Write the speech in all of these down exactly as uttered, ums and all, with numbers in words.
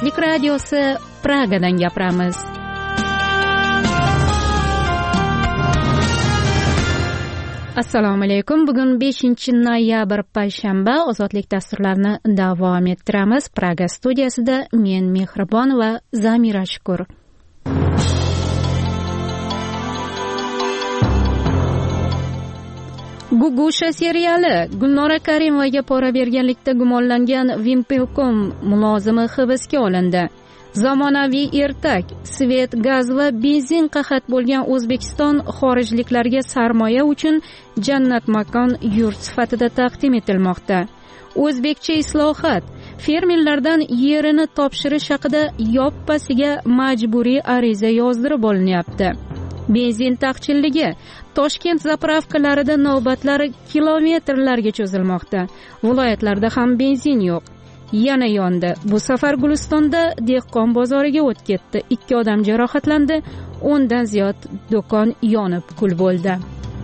ozodlik radiosi Pragadan gapiramiz. Assalomu alaykum. Bugun beshinchi noyabr payshanba. Ozodlik dasturlarini davom ettiramiz. Praga studiyasida men Mehribon va Zamira Shukur. Gugusha seriali Gulnora Karimovaga pora berganlikda gumonlangan Vimpelkom mulozimi hibsga olindi. Zamonaviy ertak, svet, gaz va benzin qahat bo'lgan O'zbekiston xorijliklarga sarmoya uchun jannat makon yurt sifatida taqdim etilmoqda. O'zbekcha islohot, fermerlardan yerini topshirish haqida yoppasiga majburiy ariza yozdirib olinyapti. Benzin taqchilligi, Toshkent zapravkalarida navbatlar kilometrlarga cho'zilmoqda. Viloyatlarda ham benzin yo'q. Yana yondi. Bu safar Gulistonda dehqon bozoriga o't ketdi. ikki odam jarohatlandi, o'ndan ziyod do'kon yonib kul bo'ldi.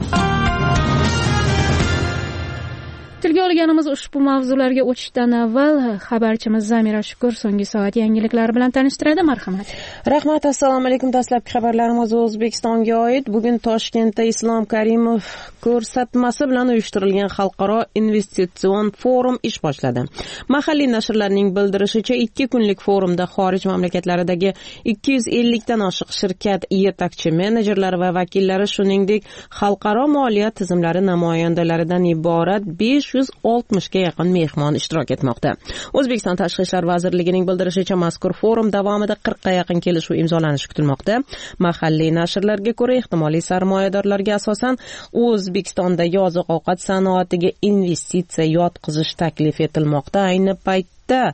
Tilga olganimiz ushbu mavzularga o'tishdan avval xabarchimiz Zamira Shukur so'nggi soat yangiliklari bilan tanishtiradi. Marhamat. Rahmat, assalomu alaykum. Dastlabki xabarlarimiz O'zbekistonga oid. Bugun Toshkentda Islom Karimov ko'rsatmasi bilan uyushtirilgan xalqaro investitsion forum ish boshladi. Mahalliy nashrlarning bildirishicha, ikki kunlik forumda xorij mamlakatlaridagi ikki yuz ellikdan oshiq shirkat yetakchi menejerlari va vakillari, shuningdek xalqaro moliya tizimlari namoyandalaridan iborat besh yuz oltmishga yaqin mehmon ishtirok etmoqda. O'zbekiston Tashqi ishlar vazirligining bildirishicha, mazkur forum davomida qirqqa yaqin kelishuv imzolanishi kutilmoqda. Mahalliy nashrlarga ko'ra, ehtimoliy sarmoyadorlarga asosan O'zbekistondagi oziq-ovqat sanoatiga investitsiya yotqizish taklif etilmoqda. Ayni paytda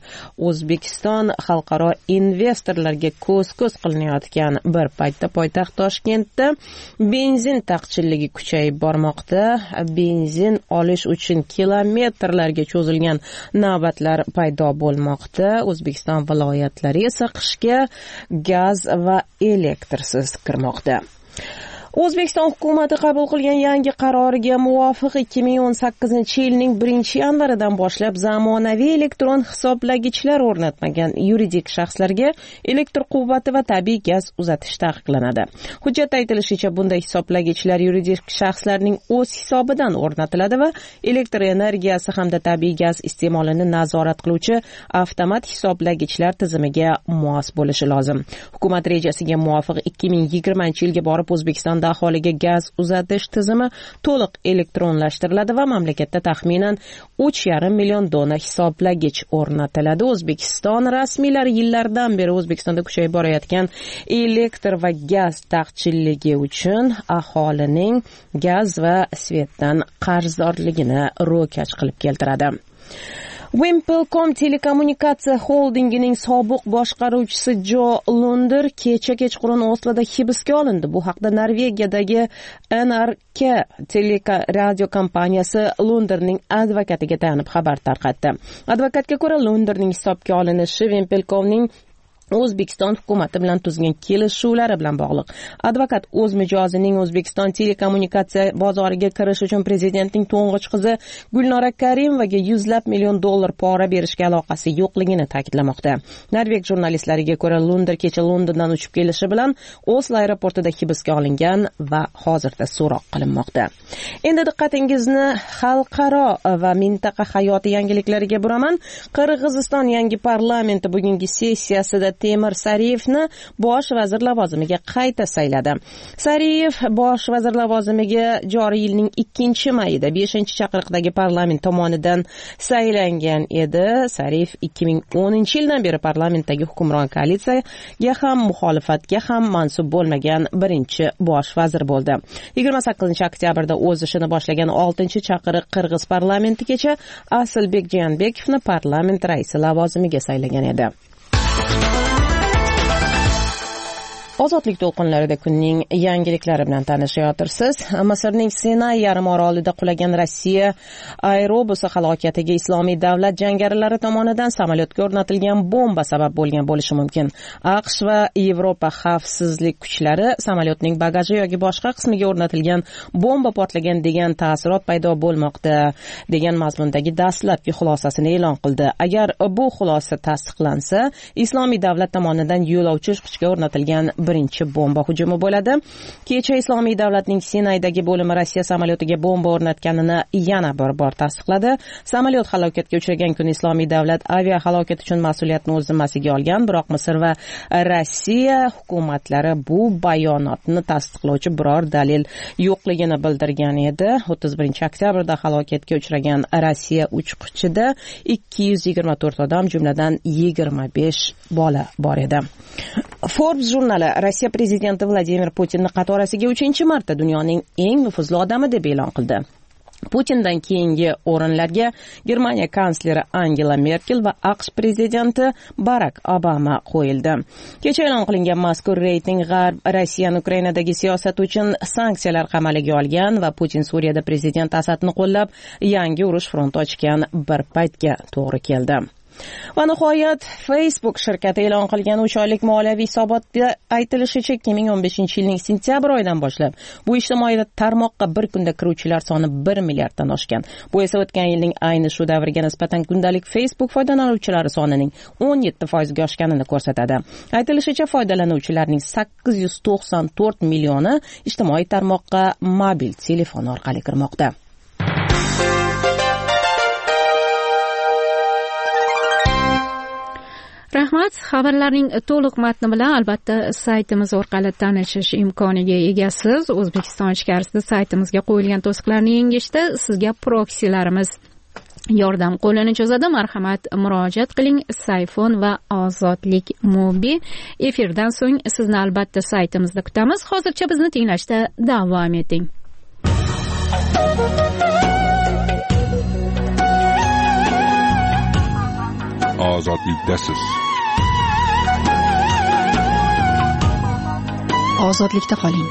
O'zbekiston xalqaro investorlarga ko'z-ko'z qilinayotgan bir paytda poytaxt Toshkentda benzin taqchilligi kuchayib bormoqda. Benzin olish uchun kilometrlarga cho'zilgan navbatlar paydo bo'lmoqda. O'zbekiston viloyatlari esa qishga gaz va elektrsiz kirmoqda. O'zbekiston hukumati qabul qilgan yangi qaroriga muvofiq ikki ming o'n sakkizinchi yilning birinchi yanvaridan boshlab zamonaviy elektron hisoblagichlar o'rnatmagan yuridik shaxslarga elektr quvvati va tabiiy gaz uzatish taqiqlanadi. Hujjatda aytilishicha, bunday hisoblagichlar yuridik shaxslarning o'z hisobidan o'rnatiladi va elektr energiyasi hamda tabiiy gaz iste'molini nazorat qiluvchi avtomat hisoblagichlar tizimiga mos bo'lishi lozim. Hukumat rejasiga muvofiq ikki ming yigirmanchi yilga borib O'zbekiston aholiga gaz uzatish tizimi to'liq elektronlashtiriladi va mamlakatda taxminan uch yarim million dona hisoblagich o'rnatiladi. O'zbekiston rasmiylari yillardan beri O'zbekistonda kuchayib borayotgan elektr va gaz taqchilligi uchun aholining gaz va svetdan qarzdorligini ro'kach qilib keltiradi. Wimpelkom telekommunikatsiya xoldingining sobiq boshqaruvchisi Jo Lunder kecha kechqurun Osloda hibsga olindi. Bu haqda Norvegiyadagi N R K teleradio kompaniyasi Lunderning advokatiga tayanib xabar tarqatdi. Advokatga ko'ra, Lunderning hisobga olinishi Wimpelkomning O'zbekiston hukumati bilan tuzgan kelishuvlari bilan bog'liq. Advokat o'z mijozining O'zbekiston telekommunikatsiya bozoriga kirish uchun prezidentning to'ng'ich qizi Gulnora Karimovaga yuzlab million dollar pora berishga aloqasi yo'qligini ta'kidlamoqda. Norveg jurnalistlariga ko'ra, Lunder kecha Londondan uchib kelishi bilan Oslo aeroportida hibsga olingan va hozirda so'roq qilinmoqda. Endi diqqatingizni xalqaro va mintaqa hayoti yangiliklariga buraman. Qirg'iziston yangi parlamenti bugungi sessiyasida Temir Sariyevni bosh vazir lavozimiga qayta sayladi. Sariyev bosh vazir lavozimiga joriy yilning ikkinchi mayida beshinchi chaqiriqdagi parlament tomonidan saylangan edi. Sariyev ikki ming o'ninchi yildan beri parlamentdagi hukmron koalitsiyaga ham muxolifatga ham mansub bo'lmagan birinchi bosh vazir bo'ldi. yigirma sakkizinchi oktyabrda o'z ishini boshlagan oltinchi chaqiriq Qirg'iz parlamentigacha Asilbek Jeenbekovni parlament raisi lavozimiga saylagan edi. Ozodlik to'lqinlarida kunning yangiliklari bilan tanishayotirsiz. Misrning Sinay yarim orolida qulagan Rossiya aerobusi halokatiga Islomiy davlat jangarilari tomonidan samolyotga o'rnatilgan bomba sabab bo'lgan bo'lishi mumkin. AQSh va Yevropa xavfsizlik kuchlari samolyotning bagaji yoki boshqa qismiga o'rnatilgan bomba portlagan degan ta'sirot paydo bo'lmoqda degan mazmundagi dastlabki xulosasini e'lon qildi. Agar bu xulosa tasdiqlansa, Islomiy davlat tomonidan yo'lovchi uchishga o'rnatilgan birinchi bomba hujumi bo'ladi. Kecha Islomiy davlatning Sinaydagi bo'limi Rossiya samolyotiga bomba o'rnatganini yana bir bor tasdiqladi. Samolyot halokatga uchragan kun Islomiy davlat avia halokat uchun mas'uliyatni o'z zimmasiga olgan, biroq Misr va Rossiya hukumatlari bu bayonotni tasdiqlovchi biror dalil yo'qligini bildirgan edi. o'ttiz birinchi oktyabrda halokatga uchragan Rossiya uchqunchida ikki yuz yigirma to'rt odam, jumladan yigirma besh bola bor edi. Forbes jurnali Rossiya prezidenti Vladimir Putinni qatorasiga uchinchi marta dunyoning eng nufuzli odami deb e'lon qildi. Putindan keyingi o'rinlarga Germaniya kansleri Angela Merkel va AQSh prezidenti Barack Obama qo'yildi. Kecha e'lon qilingan mazkur reyting G'arb Rossiyani Ukrainadagi siyosat uchun sanksiyalar qamaliga olgan va Putin Suriyada prezident Asadni qo'llab yangi urush fronti ochgan bir paytga to'g'ri keldi. Va nihoyat Facebook shirkati e'lon qilgan uch oylik moliyaviy hisobotda aytilishicha ikki ming o'n beshinchi yilning sentyabr oyidan boshlab bu ijtimoiy tarmoqqa bir kunda kiruvchilar soni bir milliarddan oshgan. Bu esa o'tgan yilning ayni shu davriga nisbatan kundalik Facebook foydalanuvchilari sonining o'n yetti foizga oshganini ko'rsatadi. Aytilishicha foydalanuvchilarning sakkiz yuz to'qson to'rt millioni ijtimoiy tarmoqqa mobil telefon orqali kirmoqda. Rahmat. Xabarlarning to'liq matni bilan albatta saytimiz orqali tanishish imkoniga egasiz. O'zbekiston ichkarisida saytimizga qo'yilgan to'siqlarni yengishda sizga proksilarimiz yordam qo'lini cho'zadi. Marhamat, murojaat qiling. Sayfon va Ozodlik Mobi. Efirdan so'ng sizni albatta saytimizda kutamiz. Hozircha bizni tinglashda davom eting. Ozodlikdasiz. Ozodlikda qoling.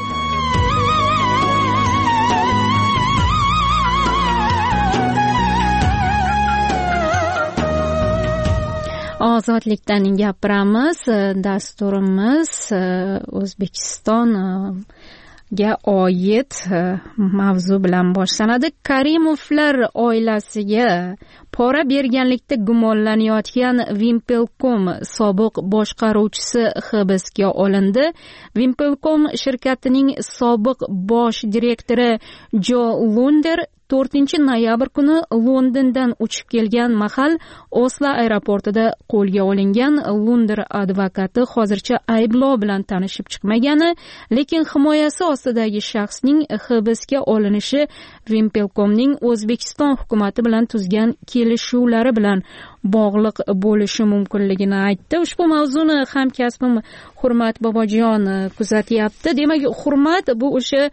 Ozodlikdan gapiramiz. Dasturimiz O'zbekiston ga oid mavzu bilan boshlanadi. Karimovlar oilasiga pora berganlikda gumonlanayotgan Wimpelcom sobiq boshqaruvchisi hibsga olindi. Wimpelcom shirkatining sobiq bosh direktori Jo Lunder to'rtinchi noyabr kuni Londondan uchib kelgan mahal Oslo aeroportida qo'lga olingan. Lunder advokati hozircha ayblov bilan tanishib chiqmagani, lekin himoyasi ostidagi shaxsning hibsga olinishi Wimpelcomning O'zbekiston hukumati bilan tuzgan kelishuvlari bilan bog'liq bo'lishi mumkinligini aytdi. Ushbu mavzuni hamkasbim Hurmat Bobojon kuzatyapti. Demak, Hurmat bu o'sha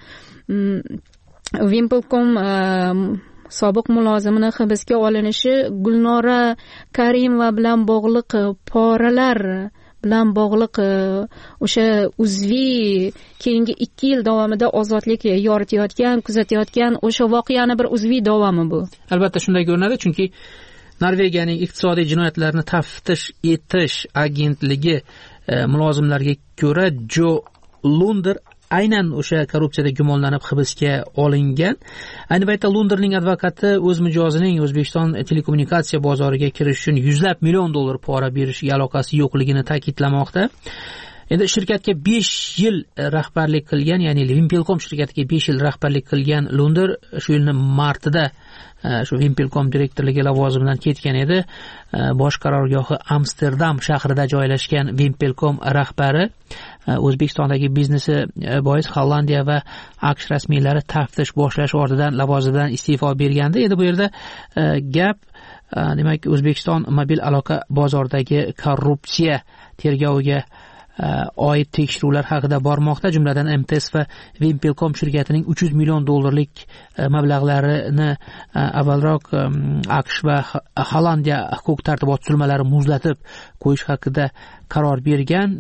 Wimpelcom sobiq mulozimini hibsga olinishi Gulnora Karimova bilan bog'liq poralar bilan bog'liq o'sha uzviy keyingi ikki yil davomida ozodlik yoritayotgan, kuzatayotgan o'sha voqeani bir uzviy davomi bu. Albatta shunday ko'rinadi, chunki Norvegiyaning iqtisodiy jinoyatlarni taftish etish agentligi mulozimlariga ko'ra Jo Lunder aynan o'sha korrupsiyada gumonlanib hibsga olingan. Ayni paytda Lunderning advokati o'z mijozining O'zbekiston telekommunikatsiya bozoriga kirish uchun yuzlab million dollar pora berishga aloqasi yo'qligini ta'kidlamoqda. Endi shirkatga besh yil rahbarlik qilgan, ya'ni Wimpelcom shirkatiga besh yil rahbarlik qilgan Lunder shu yilning martida shu Wimpelcom direktorligi lavozimidan ketgan edi. Bosh qarorgohi Amsterdam shahrida joylashgan Wimpelcom rahbari O'zbekistondagi biznesi bois Hollandiya va AQSh rasmiylari taftish boshlash ortidan lavozimidan iste'fo bergandi. Endi bu yerda gap demak O'zbekiston mobil aloqa bozoridagi korrupsiya tergoviga oid tekshiruvlar haqida bormoqda. Jumladan M T S va Wimpelcom shirkatining uch yuz million dollarlik mablag'larini avvalroq AQSh va Hollandiya huquq tartibot tuzilmalari muzlatib qo'yish haqida qaror bergan.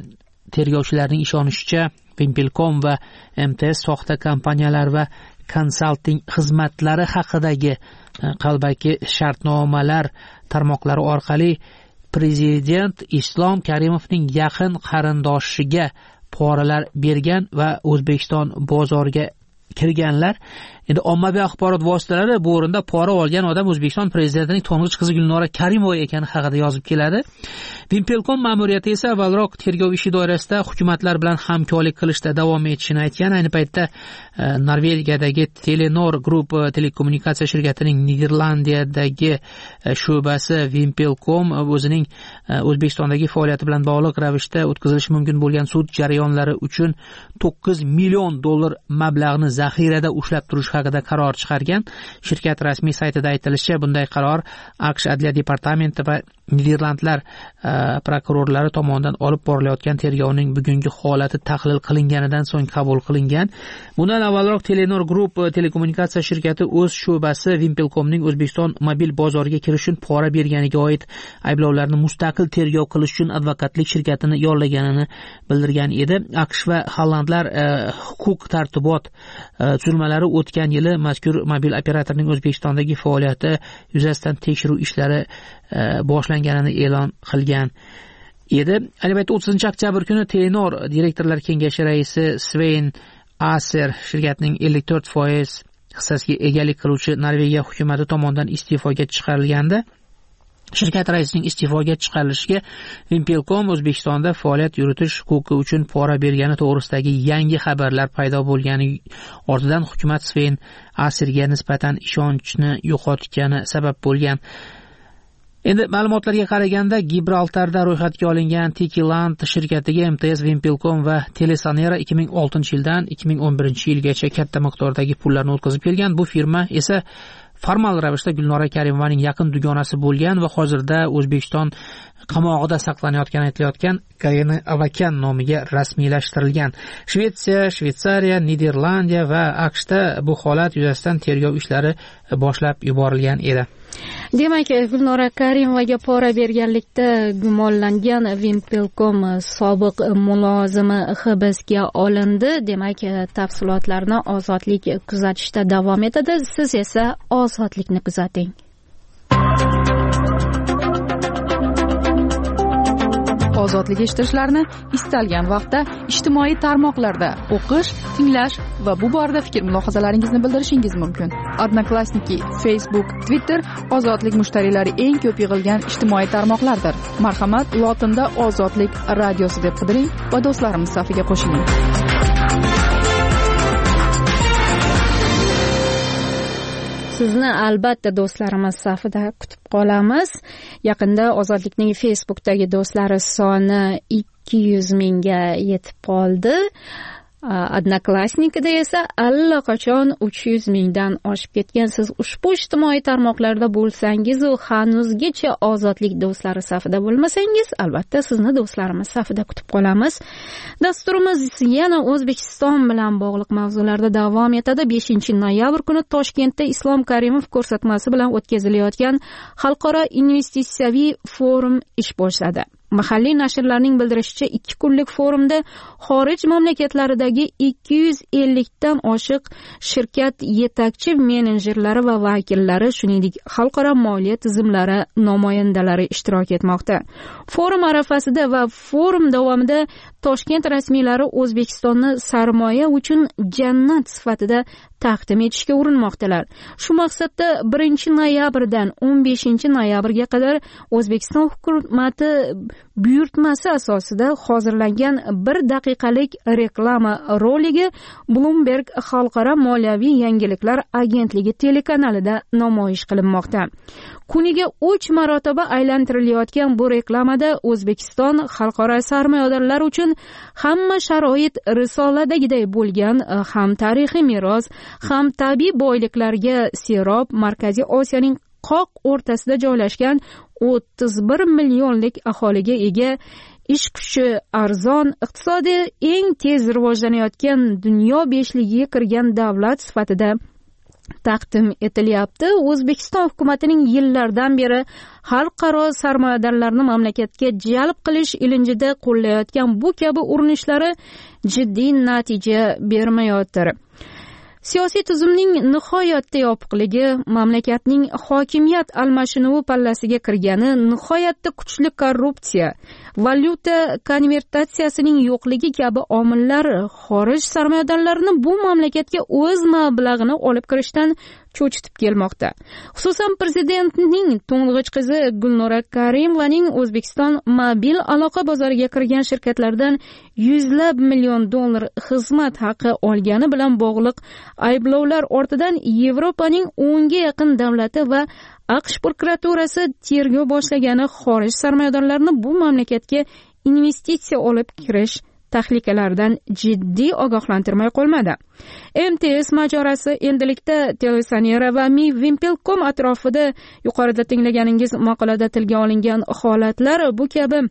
tergovchilarining ishonishicha, Wimpelcom va M T S soxta kompaniyalar va konsalting xizmatlari haqidagi qalbaki shartnomalar tarmoqlari orqali prezident Islom Karimovning yaqin qarindoshiga poralar bergan va O'zbekiston bozoriga kirganlar. Endi ommaviy axborot vositalari bu o'rinda pora olgan odam O'zbekiston prezidentining to'ng'ich qizi Gulnora Karimova ekani haqida yozib keladi. Wimpelcom ma'muriyati esa avvalroq tergov ishi doirasida hukumatlar bilan hamkorlik qilishda davom etishini aytgan. Ayni paytda Norvegiyadagi Telenor Group telekommunikatsiya shirkatining Niderlandiyadagi sho'basi Wimpelcom o'zining O'zbekistondagi faoliyati bilan bog'liq ravishda o'tkazilishi mumkin bo'lgan sud jarayonlari uchun to'qqiz million dollar mablag'ni zaxirada ushlab turish haqida qaror chiqargan. Shirkat rasmiy saytida aytilishicha, bunday qaror AQSh Adliya departamenti va Niderlandlar prokurorlari tomonidan olib borilayotgan tergovning bugungi holati tahlil qilinganidan so'ng qabul qilingan. Bundan avvalroq Telenor Group telekommunikatsiya shirkati o'z sho'basi Wimpelcomning O'zbekiston mobil bozoriga kirish uchun pora berganiga oid ayblovlarni mustaqil tergov qilish uchun advokatlik shirkatini yollaganini bildirgan edi. AQSh va hollandlar huquq tartibot tuzilmalari o'tgan yili mazkur mobil operatorning O'zbekistondagi faoliyati yuzasidan tekshiruv ishlari boshlanganini e'lon qilgan edi. Ayni paytda o'ttizinchi oktyabr kuni Telenor direktorlar kengashi raisi Svein Aser shirkatning ellik to'rt foiz hissasiga egalik qiluvchi Norvegiya hukumati tomonidan iste'foga chiqarilgandi. Shirkat raisining iste'foga chiqarilishiga Wimpelcom O'zbekistonda faoliyat yuritish huquqi uchun pora bergani to'g'risidagi yangi xabarlar paydo bo'lgani ortidan hukumat Svein Aserga nisbatan ishonchni yo'qotgani sabab bo'lgan. Endi ma'lumotlarga qaraganda, Gibraltarda ro'yxatga olingan Tikiland shirkatiga M T S, Wimpelcom va Telesonera ikki ming oltinchi yildan ikki ming o'n birinchi yilgacha katta miqdordagi pullarni o'tkazib kelgan. Bu firma esa formal ravishda Gulnora Karimovaning yaqin dugonasi bo'lgan va hozirda O'zbekiston qamog'ida saqlanayotgani aytilayotgan Karina Avakan nomiga rasmiylashtirilgan. Shvetsiya, Shvetsariya, Niderlandiya va AQShda bu holat yuzasidan tergov ishlari boshlab yuborilgan edi. Demak, Gulnora Karimovaga pora berganlikda gumonlangan Wimpelcom sobiq mulozimi hibsga olindi. Demak, tafsilotlarni Ozodlik kuzatishda davom etadi. Siz esa Ozodlikni kuzating. Ozodlik eshittirishlarini istalgan vaqtda ijtimoiy tarmoqlarda o'qish, tinglash va bu borada fikr mulohazalaringizni bildirishingiz mumkin. Odnoklassniki, Facebook, Twitter Ozodlik mushtariylari eng ko'p yig'ilgan ijtimoiy tarmoqlardir. Marhamat, lotinda Ozodlik radiosi deb qidiring va do'stlarimiz safiga qo'shiling. Sizni albatta do'stlarimiz safida kutib qolamiz. Yaqinda Ozodlikning Facebookdagi do'stlari soni ikki yuz mingga yetib qoldi. Odnoklassnikida esa allaqachon uch yuz mingdan oshib ketgan. Siz ushbu ijtimoiy tarmoqlarda bo'lsangiz u hanuzgacha Ozodlik do'stlari safida bo'lmasangiz, albatta sizni do'stlarimiz safida kutib qolamiz. Dasturimiz yana O'zbekiston bilan bog'liq mavzularda davom etadi. beshinchi noyabr kuni Toshkentda Islom Karimov ko'rsatmasi bilan o'tkazilayotgan xalqaro investitsiyaviy forum ish boshladi. Mahalliy nashrlarning bildirishicha, ikki kunlik forumda xorij mamlakatlaridagi ikki yuz ellikdan oshiq shirkat yetakchi menejerlari va vakillari, shuningdek xalqaro moliya tizimlari namoyandalari ishtirok etmoqda. Forum arafasida va forum davomida Toshkent rasmiylari O'zbekistonni sarmoya uchun jannat sifatida taqdim etishga urinmoqdalar. Shu maqsadda birinchi noyabrdan o'n beshinchi noyabrga qadar O'zbekiston hukumati buyurtmasi asosida hozirlangan bir daqiqalik reklama roligi Bloomberg Xalqaro moliyaviy yangiliklar agentligi telekanalida namoyish qilinmoqda. Kuniga uch marotaba aylantirilayotgan bu reklamada O'zbekiston xalqaro sarmoyadorlar uchun hamma sharoit risoladagiday bo'lgan, ham tarixiy meros, ham tabiiy boyliklarga serob Markaziy Osiyoning qoq o'rtasida joylashgan o'ttiz bir millionlik aholiga ega, ish kuchi arzon, iqtisodi eng tez rivojlanayotgan dunyo beshligiga kirgan davlat sifatida taqdim etilyapti. O'zbekiston hukumatining yillardan beri xalqaro sarmoyadorlarni mamlakatga jalb qilish ilinjida qo'llayotgan bu kabi urinishlari jiddiy natija bermayotir. Siyosiy tuzumning nihoyatda yopiqligi, mamlakatning hokimiyat almashinuvi pallasiga kirgani, nihoyatda kuchli korrupsiya, valyuta konvertatsiyasining yo'qligi kabi omillar xorij sarmoyadorlarini bu mamlakatga o'z mablag'ini olib kirishdan cho'chitib kelmoqda. Xususan, prezidentning to'ng'ich qizi Gulnora Karimovaning O'zbekiston mobil aloqa bozoriga kirgan shirkatlardan yuzlab million dollar xizmat haqi olgani bilan bog'liq ayblovlar ortidan Yevropaning o'nga yaqin davlati va AQSh prokuraturasi tergov boshlagani xorij sarmoyadorlarini bu mamlakatga investitsiya olib kirish tahlikalardan jiddiy ogohlantirmay qolmadi. M T S mojarosi endilikda Telesanera va Mi Wimpelcom atrofida yuqorida tinglaganingiz maqolada tilga olingan holatlar bu kabi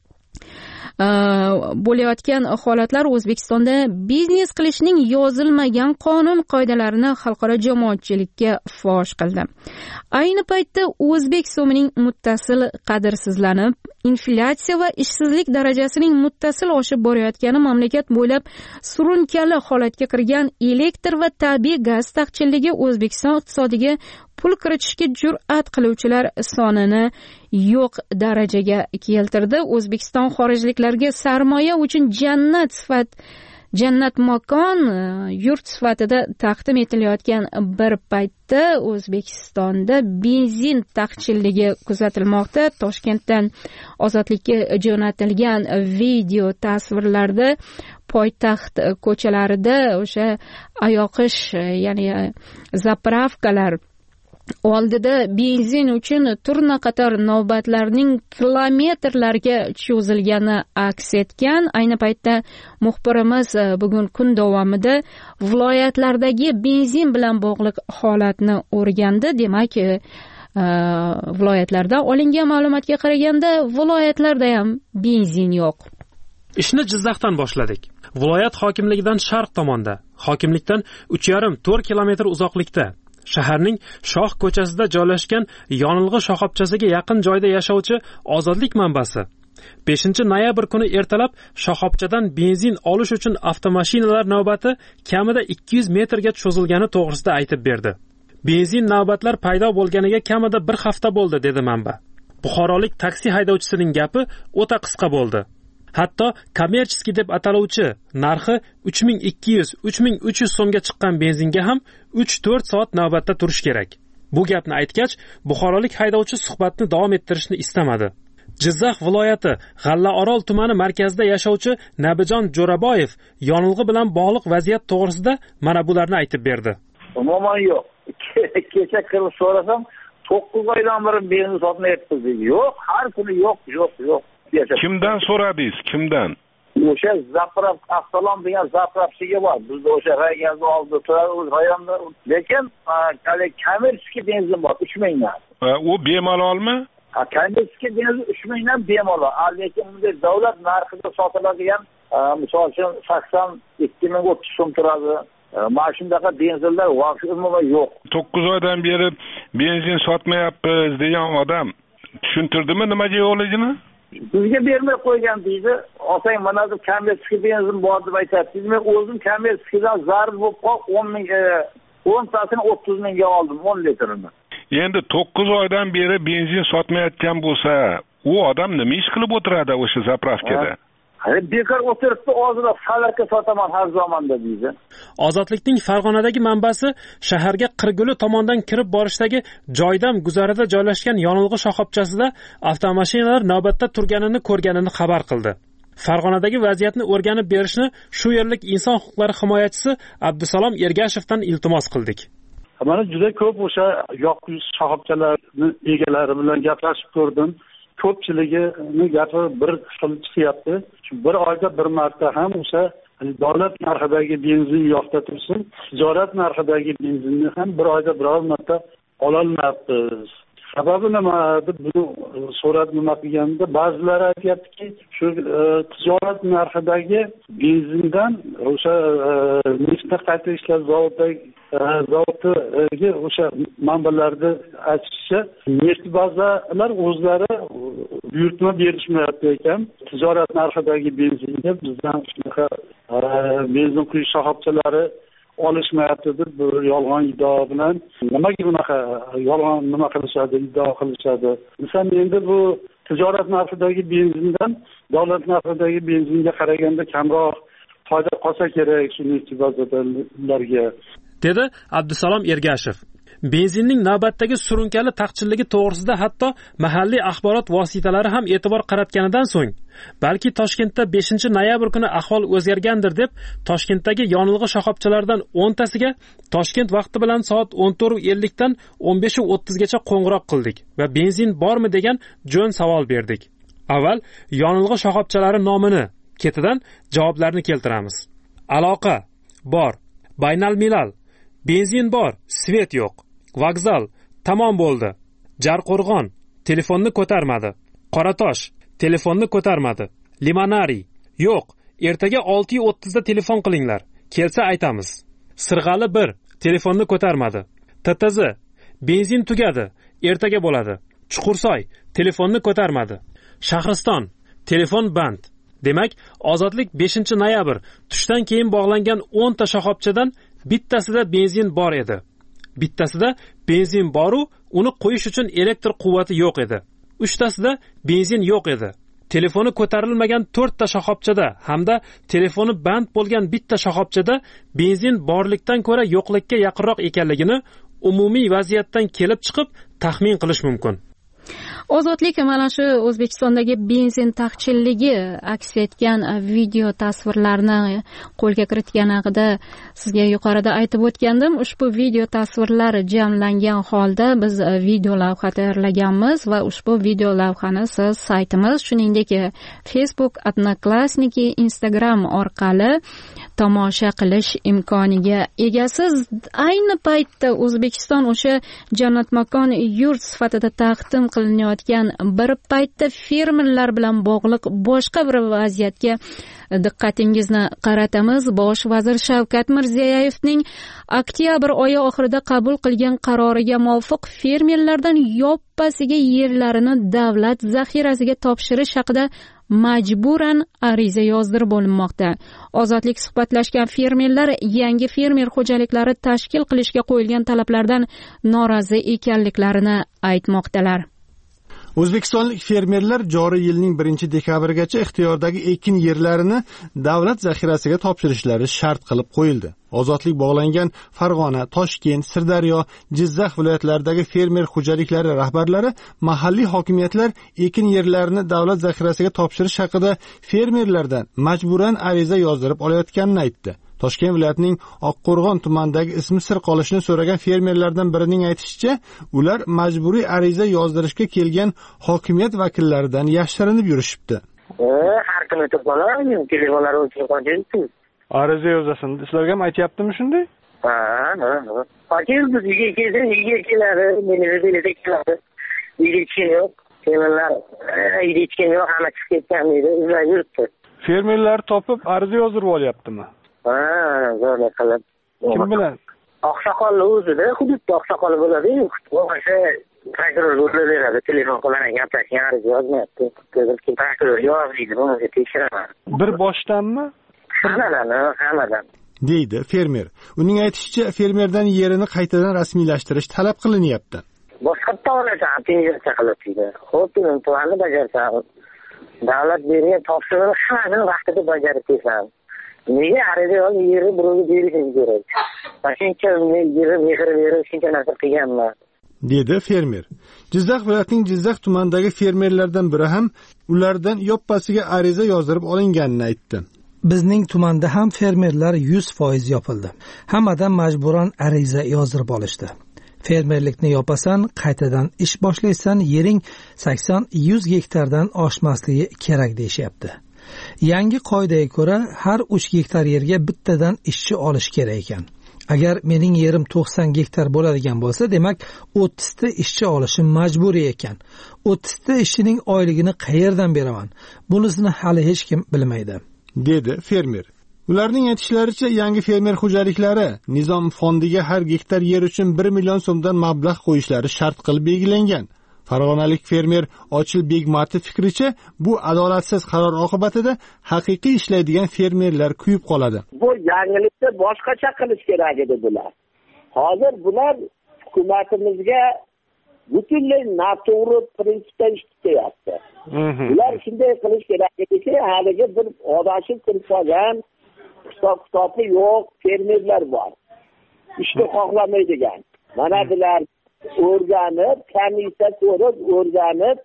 bo'layotgan holatlar O'zbekistonda biznes qilishning yozilmagan qonun qoidalarini xalqaro jamoatchilikka fosh qildi. Ayni paytda o'zbek so'mining muttasil qadrsizlanib, inflyatsiya va ishsizlik darajasining muttasil oshib borayotgani mamlakat bo'ylab surunkali holatga kirgan elektr va tabiiy gaz taqchilligi O'zbekiston iqtisodiga pul kiritishga jur'at qiluvchilar sonini yo'q darajaga keltirdi. O'zbekiston xorijliklarga sarmoya uchun jannat sifat jannat makon yurt sifatida taqdim etilayotgan bir paytda O'zbekistonda benzin taqchilligi kuzatilmoqda. Toshkentdan Ozodlikka jo'natilgan video tasvirlarda poytaxt ko'chalarida o'sha ayoqish, ya'ni zapravkalar oldida benzin uchun turna qator navbatlarning kilometrlarga cho'zilgani aks etgan. Ayni paytda muxbirimiz bugun kun davomida viloyatlardagi benzin bilan bog'liq holatni o'rgandi. Demak, viloyatlarda olingan ma'lumotga qaraganda viloyatlarda ham benzin yo'q. Ishni Jizzaxdan boshladik. Viloyat hokimligidan sharq tomonda, hokimlikdan uch yarim to'rt kilometr uzoqlikda shaharning Shoh ko'chasida joylashgan yonilg'i shoxobchasiga yaqin joyda yashovchi Ozodlik manbasi beshinchi noyabr kuni ertalab shoxobchadan benzin olish uchun avtomashinalar navbati kamida ikki yuz metrga cho'zilgani to'g'risida aytib berdi. Benzin navbatlar paydo bo'lganiga kamida bir hafta bo'ldi, dedi manba. Buxorolik taksi haydovchisining gapi o'ta qisqa bo'ldi. Hatto kommerchеский deb ataluvchi narxi uch ming ikki yuz uch ming uch yuz so'mga chiqqan benzinga ham uch to'rt soat navbatda turish kerak. Bu gapni aytgach, buxorolik haydovchi suhbatni davom ettirishni istamadi. Jizzax viloyati G'allaorol tumani markazida yashovchi Nabijon Jo'raboyev yonilg'i bilan bog'liq vaziyat to'g'risida mana bularni aytib berdi. Umuman yo'q. Kecha kirib so'rasam, to'qqiz oydan beri benzin sotmayapmiz deydi. Yo'q, har kuni yo'q, yo'q, yo'q. Kimdan so'radingiz? Kimdan? O'sha Zapravk Avtolom degan zapravchiga bor. Bizda o'sha rayonda oldi turadi, rayonda. Lekin kommersiya benzin bor uch mingdan. U bemalolmi? Ha, kommersiya benzin uch mingdan bemalol. Lekin bunday davlat narxida sotiladigan, misol uchun sakson ikki ming o'ttiz so'm turadi. Mana shunaqa benzinlar vaqti umuman yo'q. to'qqiz oydan beri benzin sotmayapmiz degan odam tushuntirdimi nimaga yo'qligini? Bizga bermay qo'ygan deydi. Otang mana bu kommersiya benzin bor deb aytadi. Men o'zim kommersiyadan zarar bo'lib qol o'n ming o'n tasini o'ttiz mingga oldim o'n litrini. Endi to'qqiz oydan beri benzin sotmayotgan bo'lsa, u odam nima ish qilib o'tiradi o'sha zapravkada? Ha, bekor o'tiribdi, ozroq salarga sotaman har zamonda deydi. Ozodlikning Farg'onadagi manbasi shaharga Qirguli tomondan kirib borishdagi joydam guzarida joylashgan yonilg'i shoxobchasida avtomashinalar navbatda turganini ko'rganini xabar qildi. Farg'onadagi vaziyatni o'rganib berishni shu yerlik inson huquqlari himoyachisi Abdusalom Ergashevdan iltimos qildik. Mana juda ko'p o'sha yoqish shoxobchalarning egalari bilan gaplashib ko'rdim. Ko'pchiligini gapi bir xil chiqyapti. Bir oyda bir marta ham o'sha davlat narxidagi benzin yoqda tursin, tijorat narxidagi benzinni ham bir oyda biror marta ololmayapmiz. sababi nima deb buni so'rab nima qilganda ba'zilari aytyaptiki, shu tijorat narxidagi benzindan o'sha neftni qayta ishlash zavodidagi zavodiga o'sha manbalarda aytishicha, neft bazalar o'zlari buyurtma berishmayapti ekan. Tijorat narxidagi benzinga bizdan shunaqa benzin quyish shoxobchalari olishmayapti deb yolg'on iddao bilan nimaga bunaqa yolg'on nima qilishadi, iddao qilishadi. Misol endi bu tijorat narxidagi benzindan davlat narxidagi benzinga qaraganda kamroq foyda qolsa kerak shu neft bazalarga, dedi Abdusalom Ergashev. Benzinning navbatdagi surunkali taqchilligi to'g'risida hatto mahalliy axborot vositalari ham e'tibor qaratganidan so'ng, balki Toshkentda beshinchi noyabr kuni ahvol o'zgargandir deb Toshkentdagi yonilg'i shoxobchalaridan o'ntasiga Toshkent vaqti bilan soat o'n to'rt ellik dan o'n besh o'ttiz gacha qo'ng'iroq qildik va benzin bormi degan jo'n savol berdik. Avval yonilg'i shoxobchalari nomini, ketidan javoblarni keltiramiz. Aloqa bor, Baynal Milal, benzin bor, svet yo'q. Vokzal tamom bo'ldi. Jarqo'rg'on telefonni ko'tarmadi. Qoratosh telefonni ko'tarmadi. Limonariy yo'q, ertaga olti o'ttiz da telefon qilinglar, kelsa aytamiz. Sirg'ali bir telefonni ko'tarmadi. T T Z benzin tugadi, ertaga bo'ladi. Chuqursoy telefonni ko'tarmadi. Shahriston telefon band. Demak, Ozodlik beshinchi noyabr tushdan keyin bog'langan o'n ta shoxobchadan bittasida benzin bor edi. Bittasida benzin bor-u, uni qo'yish uchun elektr quvvati yo'q edi. uchtasida benzin yo'q edi. Telefoni ko'tarilmagan to'rt ta shoxobchada hamda telefoni band bo'lgan bitta shoxobchada benzin borlikdan ko'ra yo'qlikka yaqinroq ekanligini umumiy vaziyatdan kelib chiqib taxmin qilish mumkin. Ozodlik mana shu O'zbekistondagi benzin taqchilligi aks etgan video tasvirlarni qo'lga kiritgani haqida sizga yuqorida aytib o'tgandim. Ushbu video tasvirlar jamlangan holda biz video lavha tayyorlaganmiz va ushbu video lavhani siz saytimiz, shuningdek Facebook, Odnoklassniki, Instagram orqali tomosha qilish imkoniga egasiz. Ayni paytda O'zbekiston o'sha jannatmakon yurt sifatida taqdim qilinayotgan bir paytda fermerlar bilan bog'liq boshqa bir vaziyatga diqqatingizni qaratamiz. Bosh vazir Shavkat Mirziyoyevning oktyabr oyi oxirida qabul qilgan qaroriga muvofiq fermerlardan yoppasiga yerlarini davlat zaxirasiga topshirish haqida majburan ariza yozdirib bo'linmoqda. Ozodlik suhbatlashgan fermerlar yangi fermer xo'jaliklari tashkil qilishga qo'yilgan talablardan norozi ekanliklarini aytmoqdalar. O'zbekistonlik fermerlar joriy yilning birinchi dekabrigacha ixtiyordagi ekin yerlarini davlat zaxirasiga topshirishlari shart qilib qo'yildi. Ozodlik bog'langan Farg'ona, Toshkent, Sirdaryo, Jizzax viloyatlaridagi fermer xo'jaliklari rahbarlari mahalliy hokimiyatlar ekin yerlarini davlat zaxirasiga topshirish haqida fermerlardan majburan ariza yozdirib olayotganini aytdi. Toshkent viloyatining Oqqo'rg'on tumanidagi ismi sir qolishini so'ragan fermerlardan birining aytishicha, ular majburiy ariza yozdirishga kelgan hokimiyat vakillaridan yashirinib yurishibdi. Har kuni to'polamiz, telefonlar o'chib qoldi. Ariza yozasin, sizlarga ham aytayaptimi shunday? Ha, ha, ha. Fakir bizga keldi, nega keladi, meni biladi keladi. Uyda yo'q, fermerlar uyda yo'q, hamma chiqib ketgan edi, ular yuribdi. Fermerlar topib ariza yozdirib olyaptimi? Ha, zo'rlar qilib. Kim bilan? Oqsoqolni o'zida, hududda oqsoqol bo'ladi-yu, o'sha prokuror o'zlari telefon bilan gaplashgan, ariza yozmayapti. Kim prokuror yozdi, buni tekshiraman. Bir boshdanmi? Hammadan, hammadan. deydi fermer. Uning aytishicha, fermerdan yerini qaytadan rasmiylashtirish talab qilinyapti. Boshqa to'g'ridan pensiya qilib, xo'p, men planni bajarsam, davlat bergan topshiriqni hammasini vaqtida bajarib kelsam. Nega ariza olib yeri birovga berishim kerak? Shuncha yeri mehr berib, shuncha narsa qilganman, dedi fermer. Jizzax viloyatining Jizzax tumanidagi fermerlardan biri ham ulardan yoppasiga ariza yozdirib olinganini aytdi. Bizning tumanda ham fermerlar yuz foiz yopildi. Hammadan majburan ariza yozdirib olishdi. Fermerlikni yopasan, qaytadan ish boshlaysan, yering sakson yuz gektardan oshmasligi kerak deyishyapti. Yangi qoidaga ko'ra har uch gektar yerga bittadan ishchi olish kerak ekan. agar mening yerim to'qson gektar bo'ladigan bo'lsa, demak o'ttizta ishchi olishim majburiy ekan. o'ttizta ishchining oyligini qayerdan beraman? Bunisini hali hech kim bilmaydi, dedi fermer. Ularning aytishlaricha, yangi fermer xo'jaliklari nizom fondiga har gektar yer uchun bir million so'mdan mablag' qo'yishlari shart qilib belgilangan. Farg'onalik fermer Ochil Begmatov fikricha, bu adolatsiz qaror oqibatida haqiqiy ishlaydigan fermerlar kuyib qoladi. Bu yangilikni boshqacha qilish kerak edi bular. Hozir bular hukumatimizga butunlay noto'g'ri prinsipda ish tutyapti. Bular shunday qilish kerak ediki, haligi bir odamsiz kirib qolgan, hisob kitobi yo'q fermerlar bor. Ishni xohlamaydigan. Mana bular o'rganib, komissiya ko'rib, o'rganib,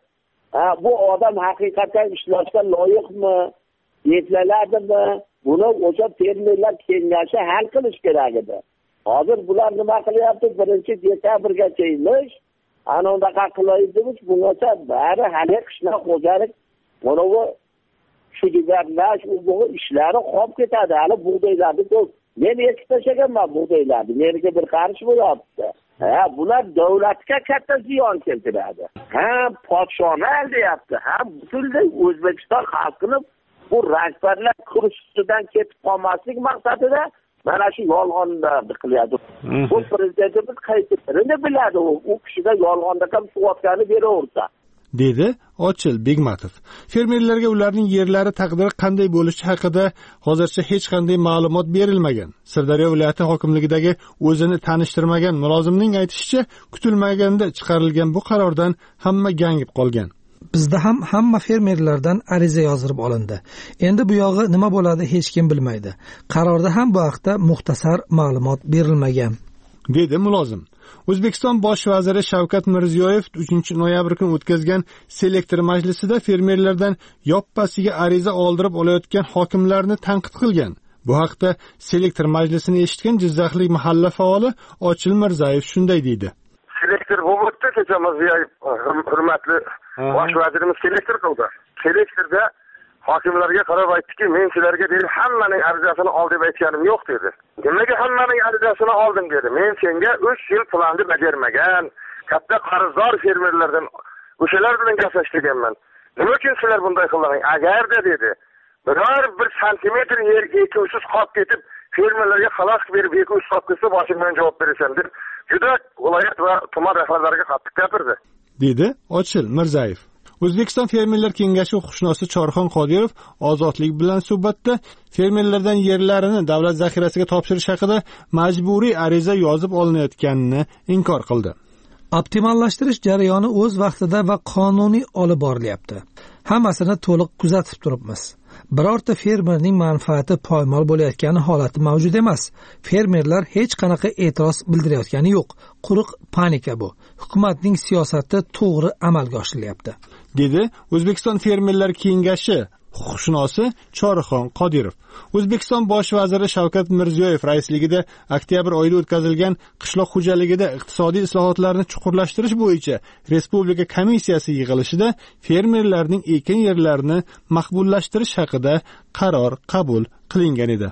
bu odam haqiqatan ishlashga loyiqmi, yetlaladimi, buni o'sha fermerlar kengashi hal qilish kerak edi. Hozir bular nima qilyapti? birinchi dekabrgacha emish, ana undaqa qilaymiz, bungacha bari hali qishloq xo'jalik, mana bu shudigarlash, bu ishlari qolib ketadi. Hali bug'doylarni ko'p. Men ekib tashlaganman bug'doylarni. Menga bir qarish bo'lyapti. Ha, bular davlatga katta ziyon keltiradi. Ham podshoni aldayapti, ham butunlay O'zbekiston xalqini bu rahbarlar kursidan ketib qolmaslik maqsadida mana shu yolg'onlarni qilyapti. Bu prezidentimiz qaytarini biladi, u kishiga yolg'onda ham suvotkani beraversa, dedi Ochil Begmatov. Fermerlarga ularning yerlari taqdiri qanday bo'lishi haqida hozircha hech qanday ma'lumot berilmagan. Sirdaryo viloyati hokimligidagi o'zini tanishtirmagan mulozimning aytishicha, kutilmaganda chiqarilgan bu qarordan hamma gangib qolgan. Bizda ham hamma fermerlardan ariza yozdirib olindi. Endi bu yog'i nima bo'ladi hech kim bilmaydi. Qarorda ham bu haqda muxtasar ma'lumot berilmagan, dedi mulozim. O'zbekiston bosh vaziri Shavkat Mirziyoyev uchinchi noyabr kuni o'tkazgan selektor majlisida fermerlardan yoppasiga ariza oldirib olayotgan hokimlarni tanqid qilgan. Bu haqda selektor majlisini eshitgan Jizzaxlik mahalla faoli Ochil Mirzayev shunday deydi. Selektor bo'libdi, kecha Mirziyoyev hurmatli bosh vazirimiz selektor qildi. Selektorda hokimlarga qarab aytdiki, men sizlarga dedi, hammaning arizasini ol deb aytganim yo'q dedi. Nimaga hammaning arizasini oldim dedi. Men senga uch yil planni bajarmagan, katta qarzdor fermerlardan o'shalar bilan gaplashtirganman. Nima uchun sizlar bunday qildingiz? Agarda dedi, biror bir santimetr yer ekuvsiz qolib ketib, fermerlarga xalos berib ekuvsiz qolib ketsa, boshimdan javob berasan deb juda viloyat va tuman rahbarlariga qattiq gapirdi, dedi Ochil Mirzayev. O'zbekiston Fermerlar kengashi huquqshunosi Chorxon Qodirov Ozodlik bilan suhbatda fermerlardan yerlarini davlat zaxirasiga topshirish haqida majburiy ariza yozib olinayotganini inkor qildi. Optimallashtirish jarayoni o'z vaqtida va qonuniy olib borilyapti. Hammasini to'liq kuzatib turibmiz. Birorta fermerning manfaati poymol bo'layotgani holati mavjud emas. Fermerlar hech qanaqa e'tiroz bildirayotgani yo'q. Quruq panika bu. Hukumatning siyosati to'g'ri amalga oshirilyapti, dedi O'zbekiston Fermerlar kengashi huquqshunosi Chorxon Qodirov. O'zbekiston bosh vaziri Shavkat Mirziyoyev raisligida oktyabr oyida o'tkazilgan qishloq xo'jaligida iqtisodiy islohotlarni chuqurlashtirish bo'yicha respublika komissiyasi yig'ilishida fermerlarning ekin yerlarini maqbullashtirish haqida qaror qabul qilingan edi.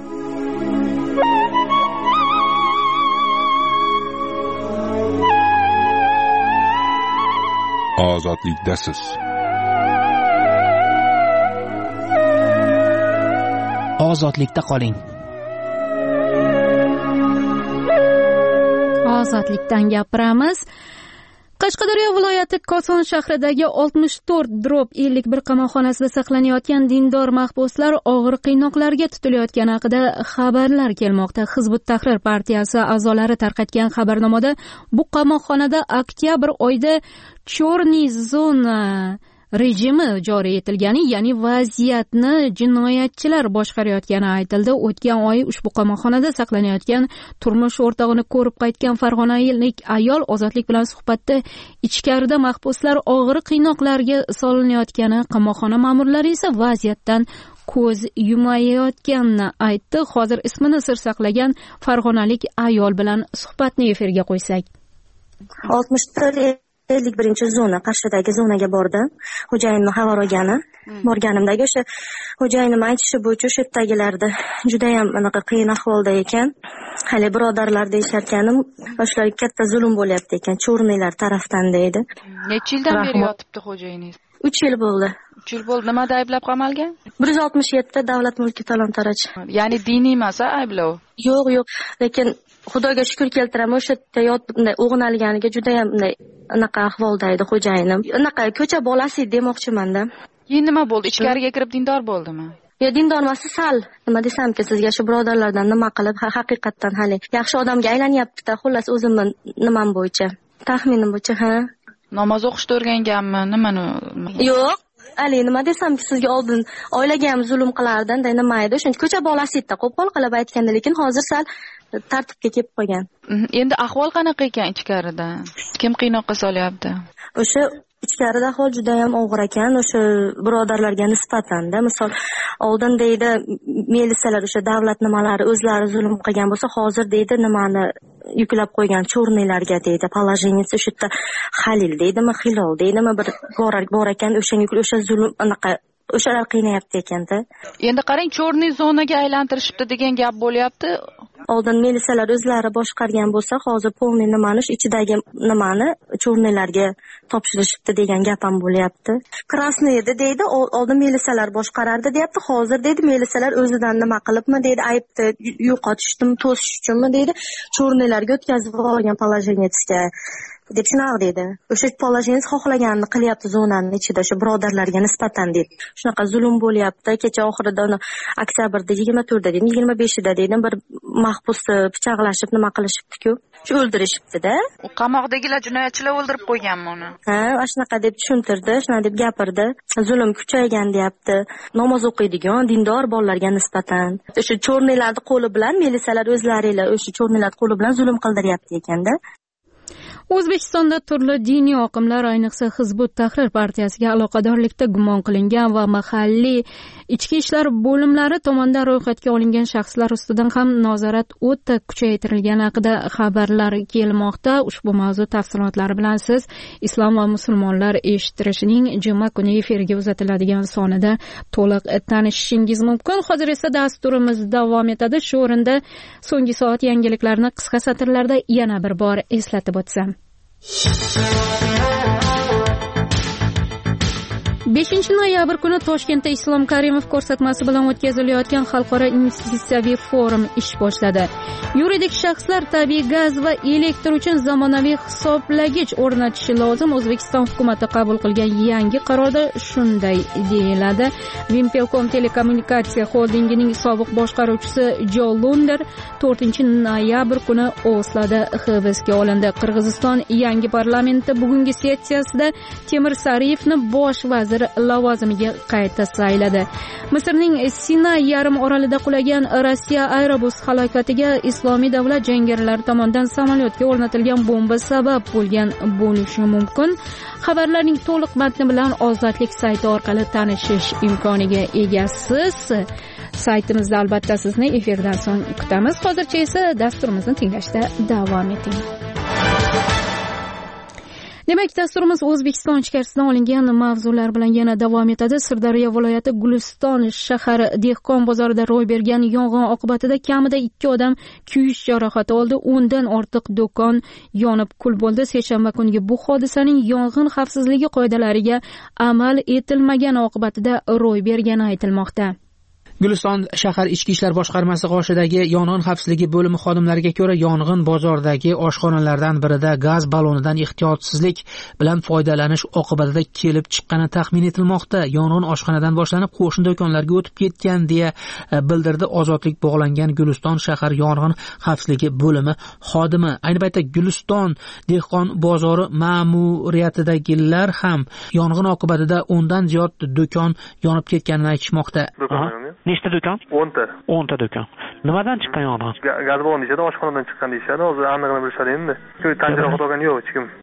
Ozodlikdasiz. Ozodlikda qoling. Ozodlikdan gapiramiz. Qashqadaryo viloyati Koson shahridagi oltmish to'rt drob ellik bir qamoqxonasida saqlanayotgan dindor mahbuslar og'ir qiynoqlarga tutilayotgani haqida xabarlar kelmoqda. Hizbut Tahrir partiyasi a'zolari tarqatgan xabarnomada bu qamoqxonada oktyabr oyida chorniy zona rejimi joriy etilgani, ya'ni vaziyatni jinoyatchilar boshqarayotgani aytildi. O'tgan oy ushbu qamoqxonada saqlanayotgan turmush o'rtog'ini ko'rib qaytgan farg'onalik ayol Ozodlik bilan suhbatda ichkarida mahbuslar og'ir qiynoqlarga solinayotgani, qamoqxona ma'murlari esa vaziyatdan ko'z yumayotganini aytdi. Hozir ismini sir saqlagan farg'onalik ayol bilan suhbatni efirga qo'ysak. oltmish to'rt ellik birinchi zona, Qarshidagi zonaga bordim. Xo'jayinimni xabar olgani. Borganimdagi o'sha xo'jayinim aytishi bo'yicha o'sha yerdagilarda juda ham anaqa qiyin ahvolda ekan. hali birodarlar deyisharkanim yoshlarga katta zulm bo'lyapti ekan cho'rniylar tarafdan deydi. Necha yildan beri yotibdi xo'jayiningiz? uch yil bo'ldi. uch yil bo'ldi. Nimada ayblab qamalgan? bir yuz oltmish yetti davlat mulki talon-taroj. Ya'ni diniy emas ayblov? Yo'q, yo'q, lekin Xudoga shukr keltiraman, o'sha yerda yotib bunday o'g'nalganiga juda ham bunday anaqa ahvolda edi xo'jayinim. Anaqa ko'cha bolasi demoqchiman-da. Keyin nima bo'ldi? Ichkariga kirib dindor bo'ldimi? Yo, dindor emas, sal nima desamki, sizga shu birodarlardan nima qilib haqiqatdan hali yaxshi odamga aylanyapti-da, xullas o'zimni nimam bo'yicha, taxminim bo'yicha, ha. Namoz o'qishni o'rganganmi? Nimani? Yo'q. Ali nima desamki, sizga oldin oilaga ham zulm qilardi, nima edi? O'sha ko'cha bolasi edi, qo'pol qilib aytganda, lekin hozir sal tartibga kelib qolgan. Endi ahvol qanaqa ekan ichkarida? Kim qiynoqqa solyapti? O'sha ichkarida ahvol juda ham og'ir ekan, o'sha birodarlarga nisbatan-da. Misol, oldin deydi, militsiyalar o'sha davlat nimalari o'zlari zulm qilgan bo'lsa, hozir deydi, nimani yuklab qo'ygan cho'rniylarga deydi, положениеsi o'sha yerda Halil deydimi, Hilol deydimi, bir bor bor ekan, o'shanga o'sha zulm anaqa o'shalar qiynayapti ekanda. Endi qarang, cho'rniy zonaga aylantirishibdi degan gap bo'lyapti. Oldin militsiyalar o'zlari boshqargan bo'lsa, hozir polniy nimani ichidagi nimani cho'rniylarga topshirishibdi degan gap ham bo'lyapti. Krasniy edi deydi, oldin militsiyalar boshqarardi deyapti, hozir deydi militsiyalar o'zidan nima qilibmi deydi, aybni yo'qotishdim, to'sish uchunmi deydi, cho'rniylarga o'tkazib olgan положениесga deb shunaqa deydi. O'sha положениес xohlaganini qilyapti zonaning ichida, o'sha birodarlarga nisbatan deydi. Shunaqa zulm bo'lyapti. Kecha oxirida uni oktyabrda yigirma to'rtida deydi, yigirma beshida deydi, bir mahbusni pichoqlashib nima qilishibdi-ku, shu o'ldirishibdi-da. U qamoqdagilar jinoyatchilar o'ldirib qo'yganmi uni? Ha, shunaqa deb tushuntirdi, shunaqa deb gapirdi. Zulm kuchaygan deyapti. Namoz o'qiydigan dindor bolalarga nisbatan. O'sha cho'rniylarning qo'li bilan militsiyalar o'zlarilar o'sha cho'rniylar qo'li bilan zulm qildiryapti ekanda. O'zbekistonda turli diniy oqimlar, ayniqsa Hizbut Tahrir partiyasiga aloqadorlikda gumon qilingan va mahalliy ichki ishlar bo'limlari tomonidan ro'yxatga olingan shaxslar ustidan ham nazorat o'ta kuchaytirilgani haqida xabarlar kelmoqda. Ushbu mavzu tafsilotlari bilan siz Islom va musulmonlar eshittirishining juma kuni efirga uzatiladigan sonida to'liq tanishishingiz mumkin. Hozir esa dasturimiz davom etadi. Shu o'rinda so'nggi soat yangiliklarini qisqa satrlarda yana bir bor eslatib o'tsam. beshinchi noyabr kuni Toshkentda Islom Karimov ko'rsatmasi bilan o'tkazilayotgan xalqaro investitsiyaviy forum ish boshladi. Yuridik shaxslar tabiiy gaz va elektr uchun zamonaviy hisoblagich o'rnatishi lozim. O'zbekiston hukumati qabul qilgan yangi qarorda shunday deyiladi. Vimpelkom telekommunikatsiya xoldingining sobiq boshqaruvchisi Jo Lunder to'rtinchi noyabr kuni Osloda hibsga olindi. Qirg'iziston yangi parlamenti bugungi sessiyasida Temir Sariyevni bosh vazir lavozimiga qayta sayladi. Misrning Sinay yarim orolida qulagan Rossiya Aerobus halokatiga Islomiy davlat jangarilari tomonidan samolyotga o'rnatilgan bomba sabab bo'lgan bo'lishi mumkin. Xabarlarning to'liq matni bilan Ozodlik sayti orqali tanishish imkoniga egasiz. Saytimizda albatta sizni efirdan so'ng kutamiz. Hozircha esa dasturimizni tinglashda davom eting. Demak, dasturimiz O'zbekiston ichkarisidan olingan mavzular bilan yana davom etadi. Sirdaryo viloyati Guliston shahar dehqon bozorida ro'y bergan yong'in oqibatida kamida ikki odam kuyish jarohati oldi. o'ndan ortiq do'kon yonib kul bo'ldi. Seshanba kungi bu hodisaning yong'in xavfsizligi qoidalariga amal etilmagani oqibatida ro'y bergani aytilmoqda. Guliston shahar ichki ishlar boshqarmasi qoshidagi yong'in xavfsizligi bo'limi xodimlariga ko'ra, yong'in bozordagi oshxonalardan birida gaz balonidan ehtiyotsizlik bilan foydalanish oqibatida kelib chiqqani taxmin etilmoqda. Yong'in oshxonadan boshlanib qo'shni do'konlarga o'tib ketgan deya bildirdi Ozodlik bog'langan Guliston shahar yong'in xavfsizligi bo'limi xodimi. Ayni paytda Guliston dehqon bozori ma'muriyatidagilar ham yong'in oqibatida o'ndan ziyod do'kon yonib ketganini aytishmoqda. Nechta do'kon? o'nta. o'nta do'kon. Nimadan chiqqan yong'in? Gaz baloni deyishadi, oshxonadan chiqqan deyishadi. Hozir aniqini bilishadi endi. Tan jarohati olgan yo'q hech kim.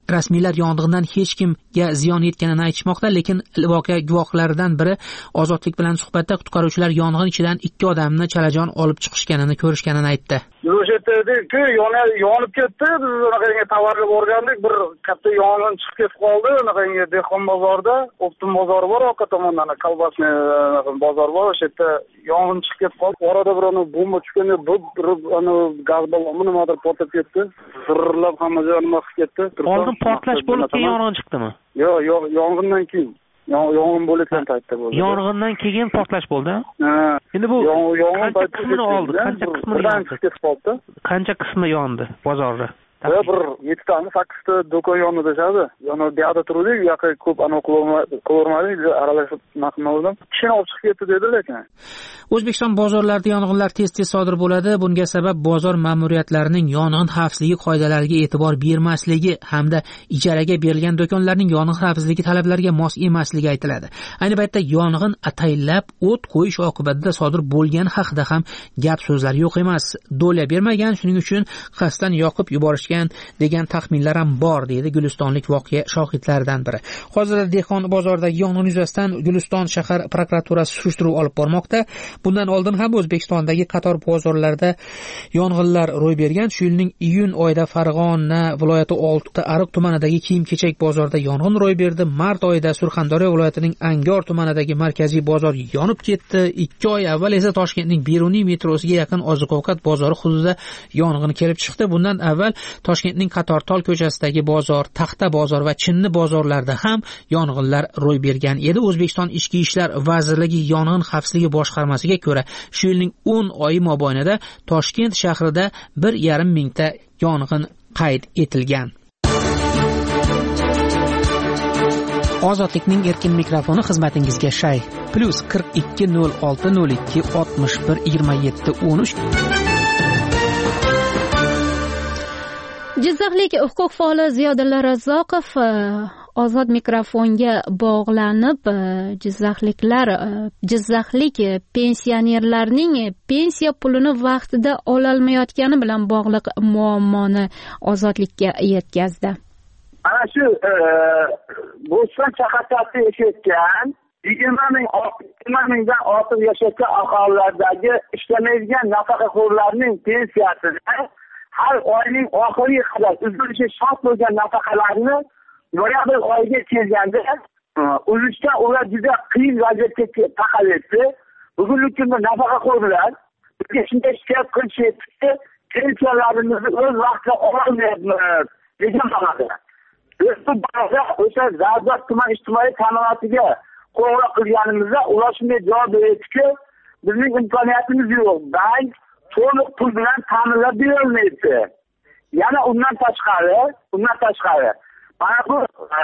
rasmiylar yong'indan hech kimga ziyon yetganini aytishmoqda, lekin voqea guvohlaridan biri Ozodlik bilan suhbatda qutqaruvchilar yong'in ichidan ikki odamni chalajon olib chiqishganini ko'rishganini aytdi. Biz o'sha yerda yonib ketdi, biz unaqangi tovarga borgandik, bir katta yong'in chiqib ketib qoldi, unaqangi dehqon bozorida, Optim bozori bor, orqa tomondan kolbasni bozor bor, o'sha yerda yong'in chiqib ketib qoldi. Orada bir ona bomba tushganda bir ana gaz balloni nimadir portlab ketdi. Zirlab hamma joy nima qilib ketdi. Oldin portlash bo'lib keyin yong'in chiqdimi? Yo'q, yo'q, yong'indan keyin. Yong'in bo'layotgan paytda bo'ldi. Yong'indan keyin portlash bo'ldi. Ha. Endi bu yong'in qismini oldi, qancha qismini yondi? Qancha qismi yondi bozorda? Ya bir yettitami, sakkizta do'kon yondi deshadi. Yana bu yerda turdik, u yoqqa ko'p aniq ko'rmadik, aralashib naqmadim. Kishini olib chiqib ketdi dedi lekin. O'zbekiston bozorlarida yong'inlar tez-tez sodir bo'ladi. Bunga sabab bozor ma'muriyatlarining yong'in xavfsizligi qoidalariga e'tibor bermasligi hamda ijaraga berilgan do'konlarning yong'in xavfsizligi talablariga mos emasligi aytiladi. Ayni paytda yong'in ataylab o't qo'yish oqibatida sodir bo'lgani haqida ham gap so'zlar yo'q emas. Do'la bermagan, shuning uchun qasddan yoqib yuborishgan degan taxminlar ham bor, deydi Gulistonlik voqea shohidlaridan biri. Hozirda Dehqon bozoridagi yong'in yuzasidan Guliston shahar prokuraturasi surishtiruv olib bormoqda. Bundan oldin ham O'zbekistondagi qator bozorlarda yong'inlar ro'y bergan. Shu yilning iyun oyida Farg'ona viloyati olti Ariq tumanidagi kiyim-kechak bozorida yong'in ro'y berdi. Mart oyida Surxondaryo viloyatining Angor tumanidagi markaziy bozor yonib ketdi. ikki oy avval esa Toshkentning Beruniy metrosiga yaqin oziq-ovqat bozori hududida yong'in kelib chiqdi. Bundan avval Toshkentning Qatortol ko'chasidagi bozor, Taxta bozor va Chinni bozorlarida ham yong'inlar ro'y bergan edi. O'zbekiston Ichki ishlar vazirligi yong'in xavfsizligi boshqarmasiga ko'ra, shu yilning o'n oyi mobaynida Toshkent shahrida bir yarim mingta yong'in qayd etilgan. Ozodlikning erkin mikrofoni xizmatingizga shay. Plus qirq ikki nol olti nol ikki oltmish bir yigirma yetti o'n uch. Jizzaxlik huquq faoli Ziyodulla Razzoqov ozod mikrofonga bog'lanib, jizzaxliklar jizzaxlik pensionerlarning pensiya pulini vaqtida ololmayotgani bilan bog'liq muammoni ozodlikka yetkazdi. Ana shu Bo'ston shaharchasida yashayotgan yigirma mingdan ortiq yashayotgan aholilardagi ishlamaydigan nafaqaxo'rlarning pensiyasini har oyning oxiriga qadar uzilishi shart bo'lgan nafaqalarni noyabr oyiga kelganda uzishdan ular juda qiyin vaziyatga taqalyapti. Bugungi kunda nafaqaxo'rlar bizga shunday shikoyat qilishyapti, pensiyalarimizni o'z vaqtida ololmayapmiz degan ma'noda. Biz bu borada o'sha Zardob tuman ijtimoiy ta'minotiga qo'ng'iroq qilganimizda ular shunday javob beryaptiki, bizning imkoniyatimiz yo'q, bank to'liq pul bilan ta'minlab berolmaydi. Yana undan tashqari, undan tashqari mana bu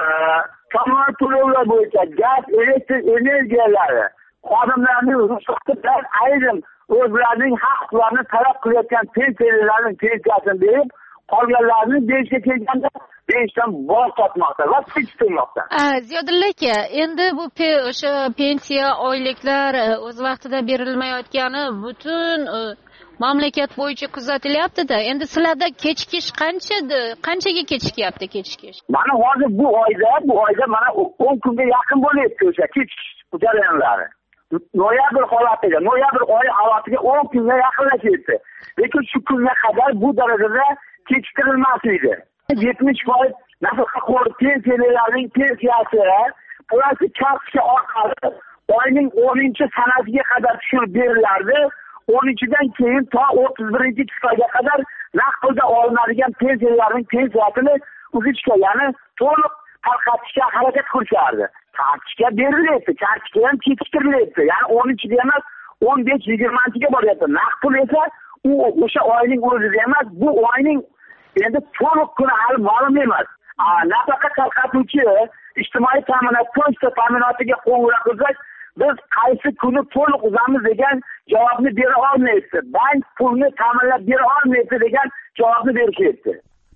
kommunal to'lovlar bo'yicha gaz, elektr energiyalari xodimlarning ruxsati bilan ayrim o'zlarining haq-huquqlarini talab qilayotgan pensiyalarning pensiyasini berib, qolganlarni berishga kelganda berishdan bosh tortmoqda va kechiktirmoqda. Ziyodulla aka, endi bu o'sha pensiya oyliklar o'z vaqtida berilmayotgani butun mamlakat bo'yicha kuzatilyapti-da. Endi sizlarda kechikish qanchadir? Qanchaga kechikyapti kechikish? Mana hozir bu oyda, bu oyda mana o'n kunga yaqin bo'lyapti o'sha kechikish jarayonlari. Noyabr holatiga, noyabr oyi holatiga o'n kunga yaqinlashyapti. Lekin shu kunga qadar bu darajada kechiktirilmasdi. yetmish foiz nafaqaxo'r pensiyalarning pensiyasi plastik kartochka orqali oyning o'ninchi sanasiga qadar tushirib berilardi. o'ninchidan keyin to o'ttiz birinchi chiqaga qadar naqd pulda olinadigan pensiyalarning pensiyasini uzishga, ya'ni to'liq tarqatishga harakat qilishardi. Kartochka berilyapti, kartochka ham kechiktirilyapti. Ya'ni o'ninchiga emas, o'n besh yigirmanchiga boryapti. Naqd pul esa u o'sha oyning o'zida emas, bu oyning endi to'liq kuni hali ma'lum emas. Nafaqa tarqatuvchi ijtimoiy ta'minot pochta ta'minotiga qo'ng'iroq qilsak, biz qaysi kuni to'liq uzamiz degan javobni bera olmayapti. Bank pulni ta'minlab bera olmayapti degan javobni berishyapti.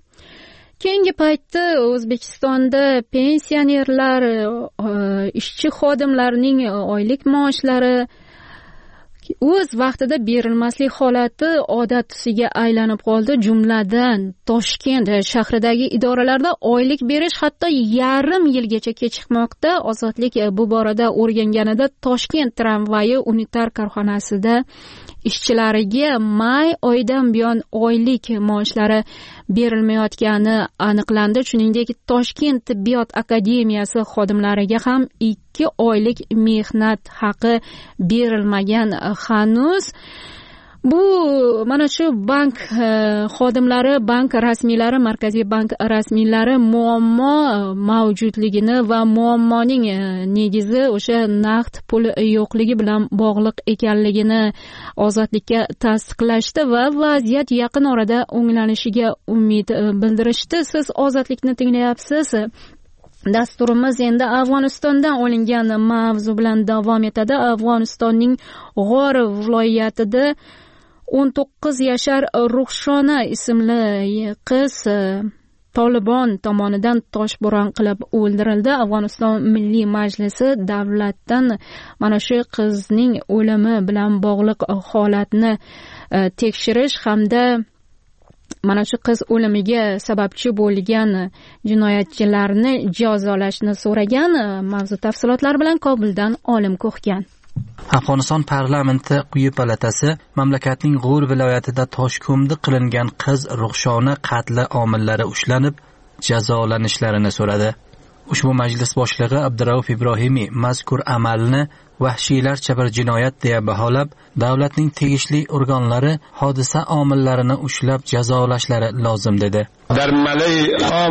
Keyingi paytda O'zbekistonda pensionerlar, ishchi xodimlarning oylik maoshlari o'z vaqtida berilmaslik holati odat tusiga aylanib qoldi. Jumladan Toshkent shahridagi idoralarda oylik berish hatto yarim yilgacha kechikmoqda. Ozodlik bu borada o'rganganida Toshkent tramvayi unitar korxonasida ishchilariga may oyidan buyon oylik maoshlari berilmayotgani aniqlandi. Shuningdek, Toshkent tibbiyot akademiyasi xodimlariga ham ikki oylik mehnat haqi berilmagan hanuz. Bu mana shu bank xodimlari, bank rasmiylari, Markaziy bank rasmiylari muammo mavjudligini va muammoning negizi o'sha naqd pul yo'qligi bilan bog'liq ekanligini Ozodlikka tasdiqlashdi va vaziyat yaqin orada o'nglanishiga umid bildirishdi. Siz Ozodlikni tinglayapsiz. Dasturimiz endi Afg'onistondan olingan mavzu bilan davom etadi. Afg'onistonning G'or viloyatida o'n to'qqiz yashar Ruxshona ismli qiz Tolibon tomonidan toshbo'ron qilib o'ldirildi. Afg'oniston Milliy Majlisi davlatdan mana shu qizning o'limi bilan bog'liq holatni tekshirish hamda mana shu qiz o'limiga sababchi bo'lgan jinoyatchilarni jazolashni so'ragan. Mavzu tafsilotlari bilan Kobuldan Olim Ko'xgan. Afg'oniston parlamenti quyi palatasi mamlakatning G'or viloyatida toshko'mdi qilingan qiz Ruxshona qatli omillari ushlanib jazolanishlarini so'radi. Ushbu majlis boshlig'i Abdurauf Ibrohimiy mazkur amalni vahshiylarcha bir jinoyat deya baholab, davlatning tegishli organlari hodisa omillarini ushlab jazolashlari lozim dedi. در ملای عام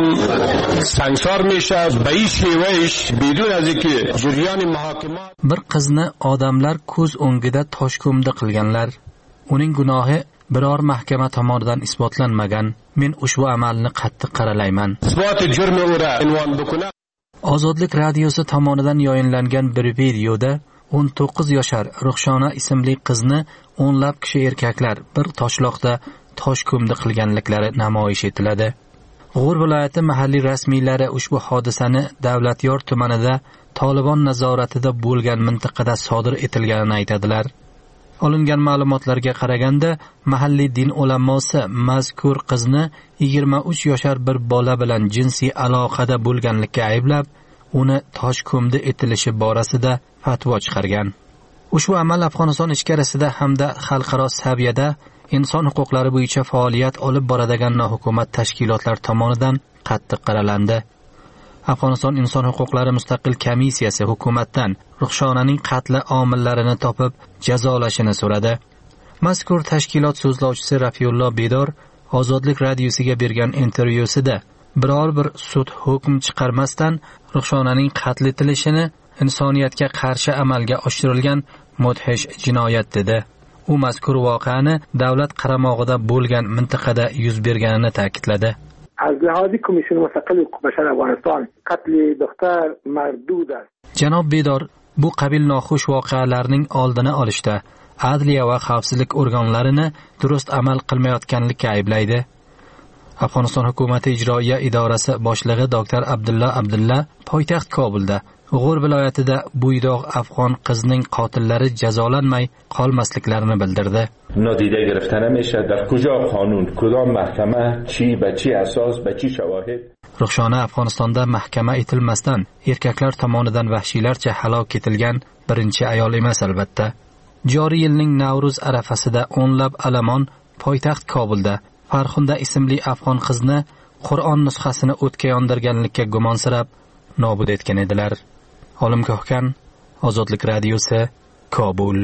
سنگسار میشه به این شیوهش بدون از اینکه جریان محاکمات bir qizni odamlar ko'z o'ngida toshko'mdi qilganlar. Uning gunohi biror mahkama tomonidan isbotlanmagan. Men ushbu amalni qattiq qaralayman. isbot jurmi ura unvon bukuna. Ozodlik radiosi tomonidan yayinlangan bir videoda o'n to'qqiz yashar Ruxshona ismli qizni o'nlab kishi erkaklar bir toshloqda toshko'mdi qilganliklari namoyish etiladi. G'or viloyati mahalliy rasmiylari ushbu hodisani Davlatyor tumanida Tolibon nazoratida bo'lgan mintaqada sodir etilganini aytadilar. Olingan ma'lumotlarga qaraganda, mahalliy din ulamosi mazkur qizni yigirma uch yashar bir bola bilan jinsiy aloqada bo'lganlikka ayblab, uni toshko'mdi etilishi borasida fatvo chiqargan. Ushbu amal Afg'oniston ichkarisida hamda xalqaro saviyada inson huquqlari bo'yicha faoliyat olib boradigan nohukumat tashkilotlar tomonidan qattiq qaralandi. Afg'oniston inson huquqlari mustaqil komissiyasi hukumatdan Ruxshonaning qatli omillarini topib jazolashini so'radi. Mazkur tashkilot so'zlovchisi Rafiulloh Bedor Ozodlik radiosiga bergan intervyusida biror bir sud hukm chiqarmasdan Ruxshonaning qatl etilishini insoniyatga qarshi amalga oshirilgan mudhish jinoyat dedi. U mazkur voqeani davlat qaramog'ida bo'lgan mintaqada yuz berganini ta'kidladi. از لحاظ کمیسیون مستقل حقوق بشر افغانستان قتل دختر مردود است. Janob Bedor bu qabil noxush voqealarning oldini olishda adliya va xavfsizlik organlarini durust amal qilmayotganlikka ayblaydi. Afg'oniston hukumati ijroiya idorasi boshlig'i doktor Abdulla Abdulla poytaxt Kobulda G'or viloyatida bo'ydoq afg'on qizning qotillari jazolanmay qolmasliklarini bildirdi. نادیده گرفته نمیشه در کجا قانون کدام محکمه چی به چی اساس به چی شواهد. Ruxshona Afg'onistonda mahkama etilmasdan erkaklar tomonidan vahshiylarcha halok etilgan birinchi ayol emas albatta. Joriy yilning Navruz arafasida o'nlab alamon poytaxt Kobulda Farxunda ismli afg'on qizni Qur'on nusxasini o'tga yondirganlikka gumonsirab nobud etgan edilar. Olim Ko'xgan, Ozodlik radiosi, Kobul.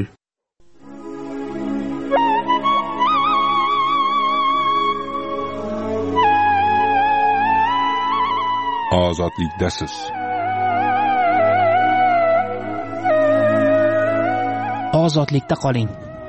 Ozodlikdasiz. Ozodlikda qoling.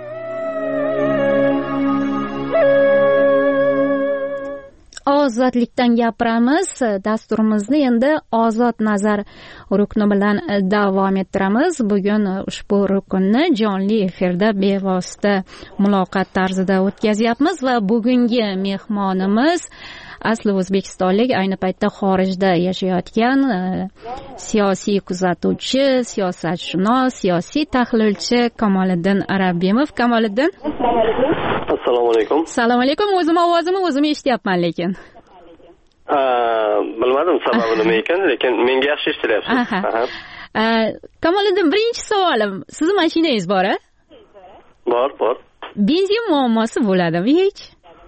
Ozodlikdan gapiramiz. Dasturimizni endi Ozod nazar rukni bilan davom ettiramiz. Bugun ushbu rukunni jonli efirda bevosita muloqot tarzida o'tkazyapmiz va bugungi mehmonimiz asli o'zbekistonlik, ayni paytda xorijda yashayotgan siyosiy kuzatuvchi, siyosatshunos, siyosiy tahlilchi Kamoliddin Rabbimov. Kamoliddin, assalomu alaykum. Assalomu alaykum. O'zim ovozimni o'zim eshityapman lekin. Ha, bilmadim sababi nima ekan, lekin menga yaxshi eshitilyapsiz. Kamoliddin, birinchi savolim, sizni mashinangiz bor-a? Bor, bor. Benzin muammosi bo'ladimi hech?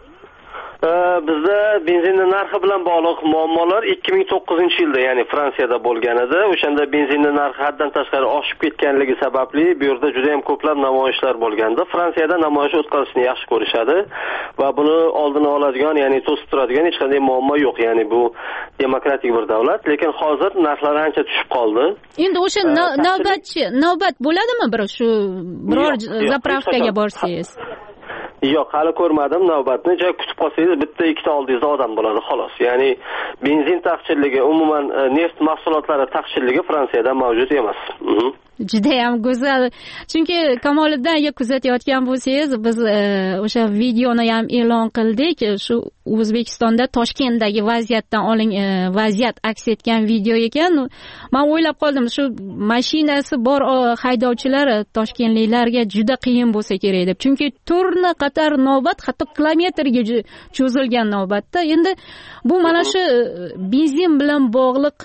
Bizda benzinning narxi bilan bog'liq muammolar ikki ming to'qqizinchi yilda, ya'ni Fransiyada bo'lgan edi. O'shanda benzinning narxi haddan tashqari oshib ketganligi sababli bu yerda juda ham ko'plab namoyishlar bo'lgandi. Fransiyada namoyish o'tkazishni yaxshi ko'rishadi va buni oldini oladigan, ya'ni to'sib turadigan hech qanday muammo yo'q. Ya'ni bu demokratik bir davlat, lekin hozir narxlar ancha tushib qoldi. Endi o'sha navbatchi, navbat bo'ladimi bir shu biror zapravkaga borsangiz? Yo'q, hali ko'rmadim navbatni. Joy kutib qolsangiz bitta ikkita oldingizda odam bo'ladi xolos. Ya'ni benzin taqchilligi, umuman neft mahsulotlari taqchilligi Fransiyada mavjud emas. Juda ham go'zal. Chunki Kamoliddin aka kuzatayotgan bo'lsangiz, biz o'sha videoni ham e'lon qildik. Shu O'zbekistonda Toshkentdagi vaziyatdan oling vaziyat aks etgan video ekan. Men o'ylab qoldim, shu mashinasi bor haydovchilar toshkentliklarga juda qiyin bo'lsa kerak deb. Chunki turna qator navbat, hatto kilometrga cho'zilgan navbatda. Endi bu mana shu benzin bilan bog'liq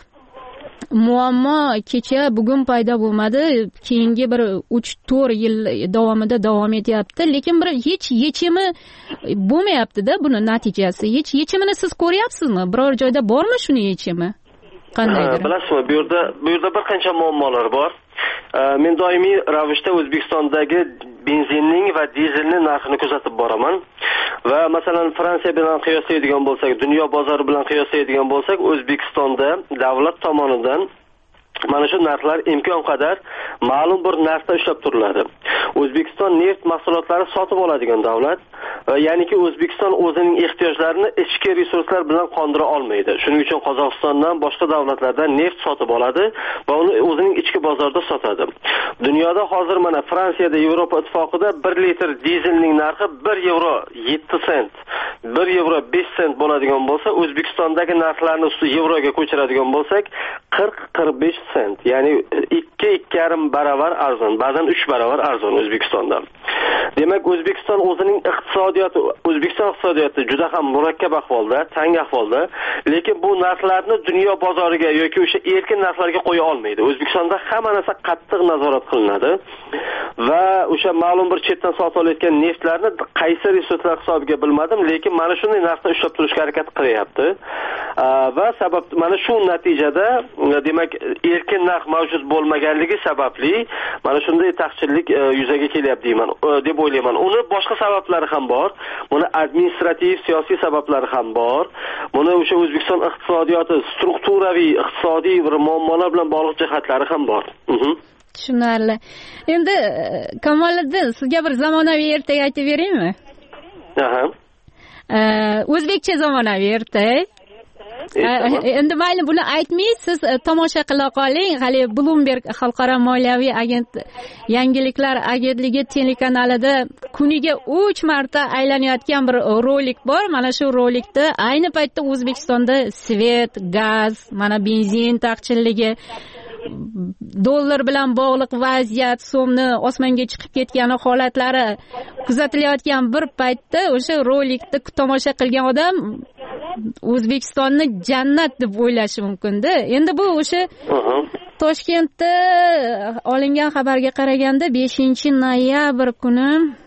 muammo kecha bugun paydo bo'lmadi, keyingi bir uch to'rt yil davomida davom etyapti, lekin bir hech yechimi bo'lmayapti-da buni natijasi. Hech yechimini siz ko'ryapsizmi? Biror joyda bormi shuni yechimi? Qandaydir? Bilasizmi, bu yerda bu yerda bir qancha muammolar bor. Men doimiy ravishda O'zbekistondagi benzinning va dizelning narxini kuzatib boraman. Va masalan Fransiya bilan qiyoslaydigan bo'lsak, dunyo bozori bilan qiyoslaydigan bo'lsak, O'zbekistonda davlat tomonidan mana shu narxlar imkon qadar ma'lum bir narxda ushlab turiladi. O'zbekiston neft mahsulotlari sotib oladigan davlat, ya'niki O'zbekiston o'zining ehtiyojlarini ichki resurslar bilan qondira olmaydi. Shuning uchun Qozog'istondan, boshqa davlatlardan neft sotib oladi va uni o'zining ichki bozorida sotadi. Dunyoda hozir mana Fransiyada, Yevropa ittifoqida bir litr dizelning narxi bir yevro yetti sent, bir yevro besh sent bo'ladigan bo'lsa, O'zbekistondagi narxlarni yevroga ko'chiradigan bo'lsak, qirq qirq besh sent, ya'ni ikki ikki yarim barobar arzon, ba'zan uch barobar arzon O'zbekistonda. Demak, O'zbekiston o'zining iqtisodiyoti, O'zbekiston iqtisodiyoti juda ham murakkab ahvolda, tang ahvolda, lekin bu narxlarni dunyo bozoriga yoki o'sha erkin narxlarga qo'ya olmaydi. O'zbekistonda hamma narsa qattiq nazorat qilinadi va o'sha ma'lum bir chetdan sotib olayotgan neftlarni qaysi resurslar hisobiga bilmadim, lekin mana shunday narxda ushlab turishga harakat qilyapti. Va sabab mana shu natijada, demak, erkin narx mavjud bo'lmaganligi sababli mana shunday taqchillik yuzaga kelyapti deyman, deb o'ylayman. Uni boshqa sabablari ham bor. Buni administrativ, siyosiy sabablari ham bor. Buni o'sha O'zbekiston iqtisodiyoti, strukturaviy iqtisodiy bir muammolar bilan bog'liq jihatlari ham bor. Tushunarli. Endi Kamoliddin, sizga bir zamonaviy ertak aytib beraymi? Aha. O'zbekcha zamonaviy ertak. Endi mayli buni aytmaysiz, tomosha qila qoling. Hali Bloomberg xalqaro moliyaviy agent yangiliklar agentligi telekanalida kuniga uch marta aylanayotgan bir rolik bor. Mana shu rolikda ayni paytda O'zbekistonda svet, gaz, mana benzin taqchilligi, dollar bilan bog'liq vaziyat, so'mni osmonga chiqib ketgani holatlari kuzatilayotgan bir paytda o'sha rolikni tomosha qilgan odam O'zbekistonni jannat deb o'ylashi mumkin-da. Endi bu o'sha Toshkentda olingan xabarga qaraganda beshinchi noyabr kuni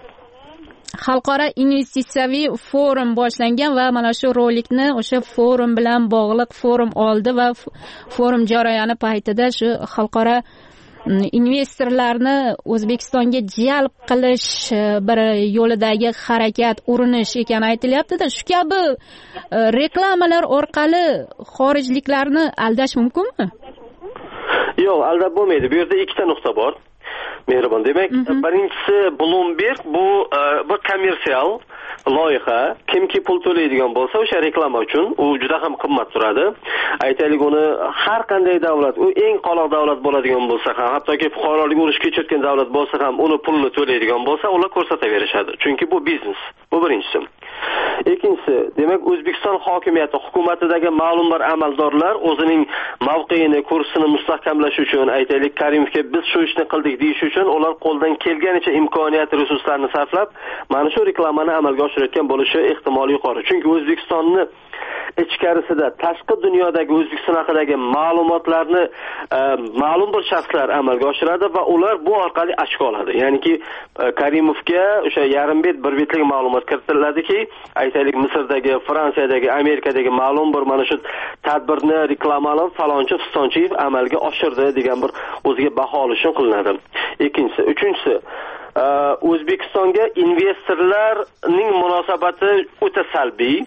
xalqaro investitsiyaviy forum boshlangan va mana shu rolikni o'sha forum bilan bog'liq forum oldi va forum jarayoni paytida shu xalqaro investorlarni O'zbekistonga jalb qilish bir yo'lidagi harakat, urinish ekani aytilyapti-da. Shu kabi reklamalar orqali xorijliklarni aldash mumkinmi? Yo'q, aldab bo'lmaydi. Bu yerda ikkita nuqta bor. Mehribon. Demak, birinchisi Bloomberg bu bir kommersial loyiha. Kimki pul to'laydigan bo'lsa, o'sha reklama uchun u juda ham qimmat turadi. Aytaylik, uni har qanday davlat, u eng qoloq davlat bo'ladigan bo'lsa ham, hattoki fuqarolik urush kechirgan davlat bo'lsa ham, uni pulini to'laydigan bo'lsa, ular ko'rsataverishadi. Chunki bu biznes. Bu birinchisi. Ikkinchisi, demak, O'zbekiston hokimiyati hukumatidagi ma'lum bir amaldorlar o'zining mavqeini, kursini mustahkamlash uchun, aytaylik, Karimovga biz shu ishni qildik deyish uchun ular qo'ldan kelganicha imkoniyat, resurslarni sarflab, mana shu reklamani amalga oshirayotgan bo'lishi ehtimoli yuqori. Chunki O'zbekistonni ichkarisida tashqi dunyodagi O'zbekiston haqidagi ma'lumotlarni e, ma'lum bir shaxslar amalga oshiradi va ular bu orqali ochko oladi. Ya'niki e, Karimovga o'sha yarim bet, bir betlik ma'lumot kiritiladiki, aytaylik Misrdagi, Fransiyadagi, Amerikadagi ma'lum bir mana shu tadbirni reklamalab falonchi Fistonchiyev amalga oshirdi degan bir o'ziga baho olishi qilinadi. Ikkinchisi, uchinchisi, e, O'zbekistonga investorlarning munosabati o'ta salbiy.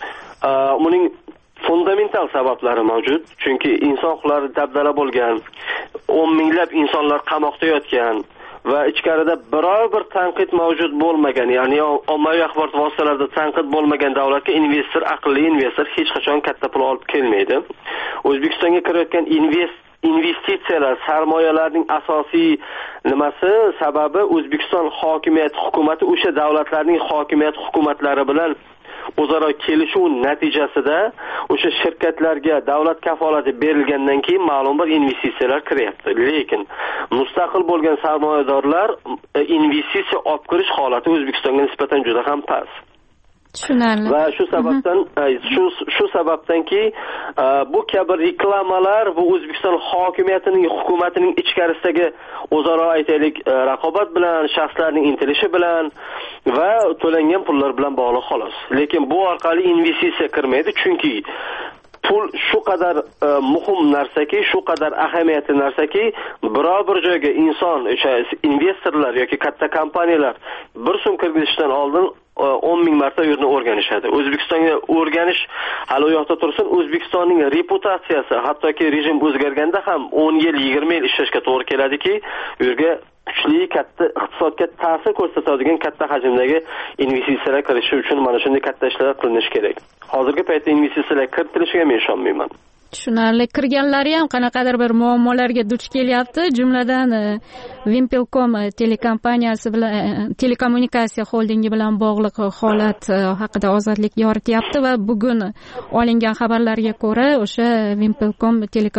Uning fundamental sabablari mavjud. Chunki inson huquqlari dabdala bo'lgan, o'n minglab insonlar qamoqda yotgan va ichkarida biror bir tanqid mavjud bo'lmagan, ya'ni ommaviy axborot vositalarida tanqid bo'lmagan davlatga investor, aqlli investor hech qachon katta pul olib kelmaydi. O'zbekistonga kirayotgan invest investitsiyalar, sarmoyalarning asosiy nimasi, sababi O'zbekiston hokimiyat hukumati o'sha davlatlarning hokimiyat hukumatlari bilan o'zaro kelishuv natijasida o'sha shirkatlarga davlat kafolati berilgandan keyin ma'lum bir investitsiyalar kiryapti. Lekin mustaqil bo'lgan sarmoyadorlar investitsiya olib kirish holati O'zbekistonga nisbatan juda ham past. Tushunarli. Va shu sababdan shu shu sababdanki bu kabi reklamalar bu O'zbekiston hokimiyatining, hukumatining ichkarisidagi o'zaro aytaylik raqobat bilan, shaxslarning intilishi bilan va to'langan pullar bilan bog'liq xolos. Lekin bu orqali investitsiya kirmaydi, chunki pul shu qadar e, muhim narsaki, shu qadar ahamiyatli narsaki, biror bir joyga inson, o'sha investorlar yoki katta kompaniyalar bir so'm kirgizishdan oldin o'n ming marta u yerni o'rganishadi. O'zbekistonga o'rganish hali u yoqda tursin, O'zbekistonning reputatsiyasi, hattoki rejim o'zgarganda ham o'n yil, yigirma yil ishlashga to'g'ri keladiki, u yerga kuchli, katta iqtisodga ta'sir ko'rsatadigan katta hajmdagi investitsiyalar kirishi uchun mana shunday katta ishlar qilinishi kerak. Hozirgi paytda investitsiyalar kiritilishiga men ishonmayman. Tushunarli. Kirganlari ham qanaqadir bir muammolarga duch kelyapti. Jumladan Wimpelcom telekompaniyasi bilan, telekommunikatsiya xoldingi bilan bog'liq holat haqida ozodlik yorityapti va bugun olingan xabarlarga ko'ra o'sha Wimpelcom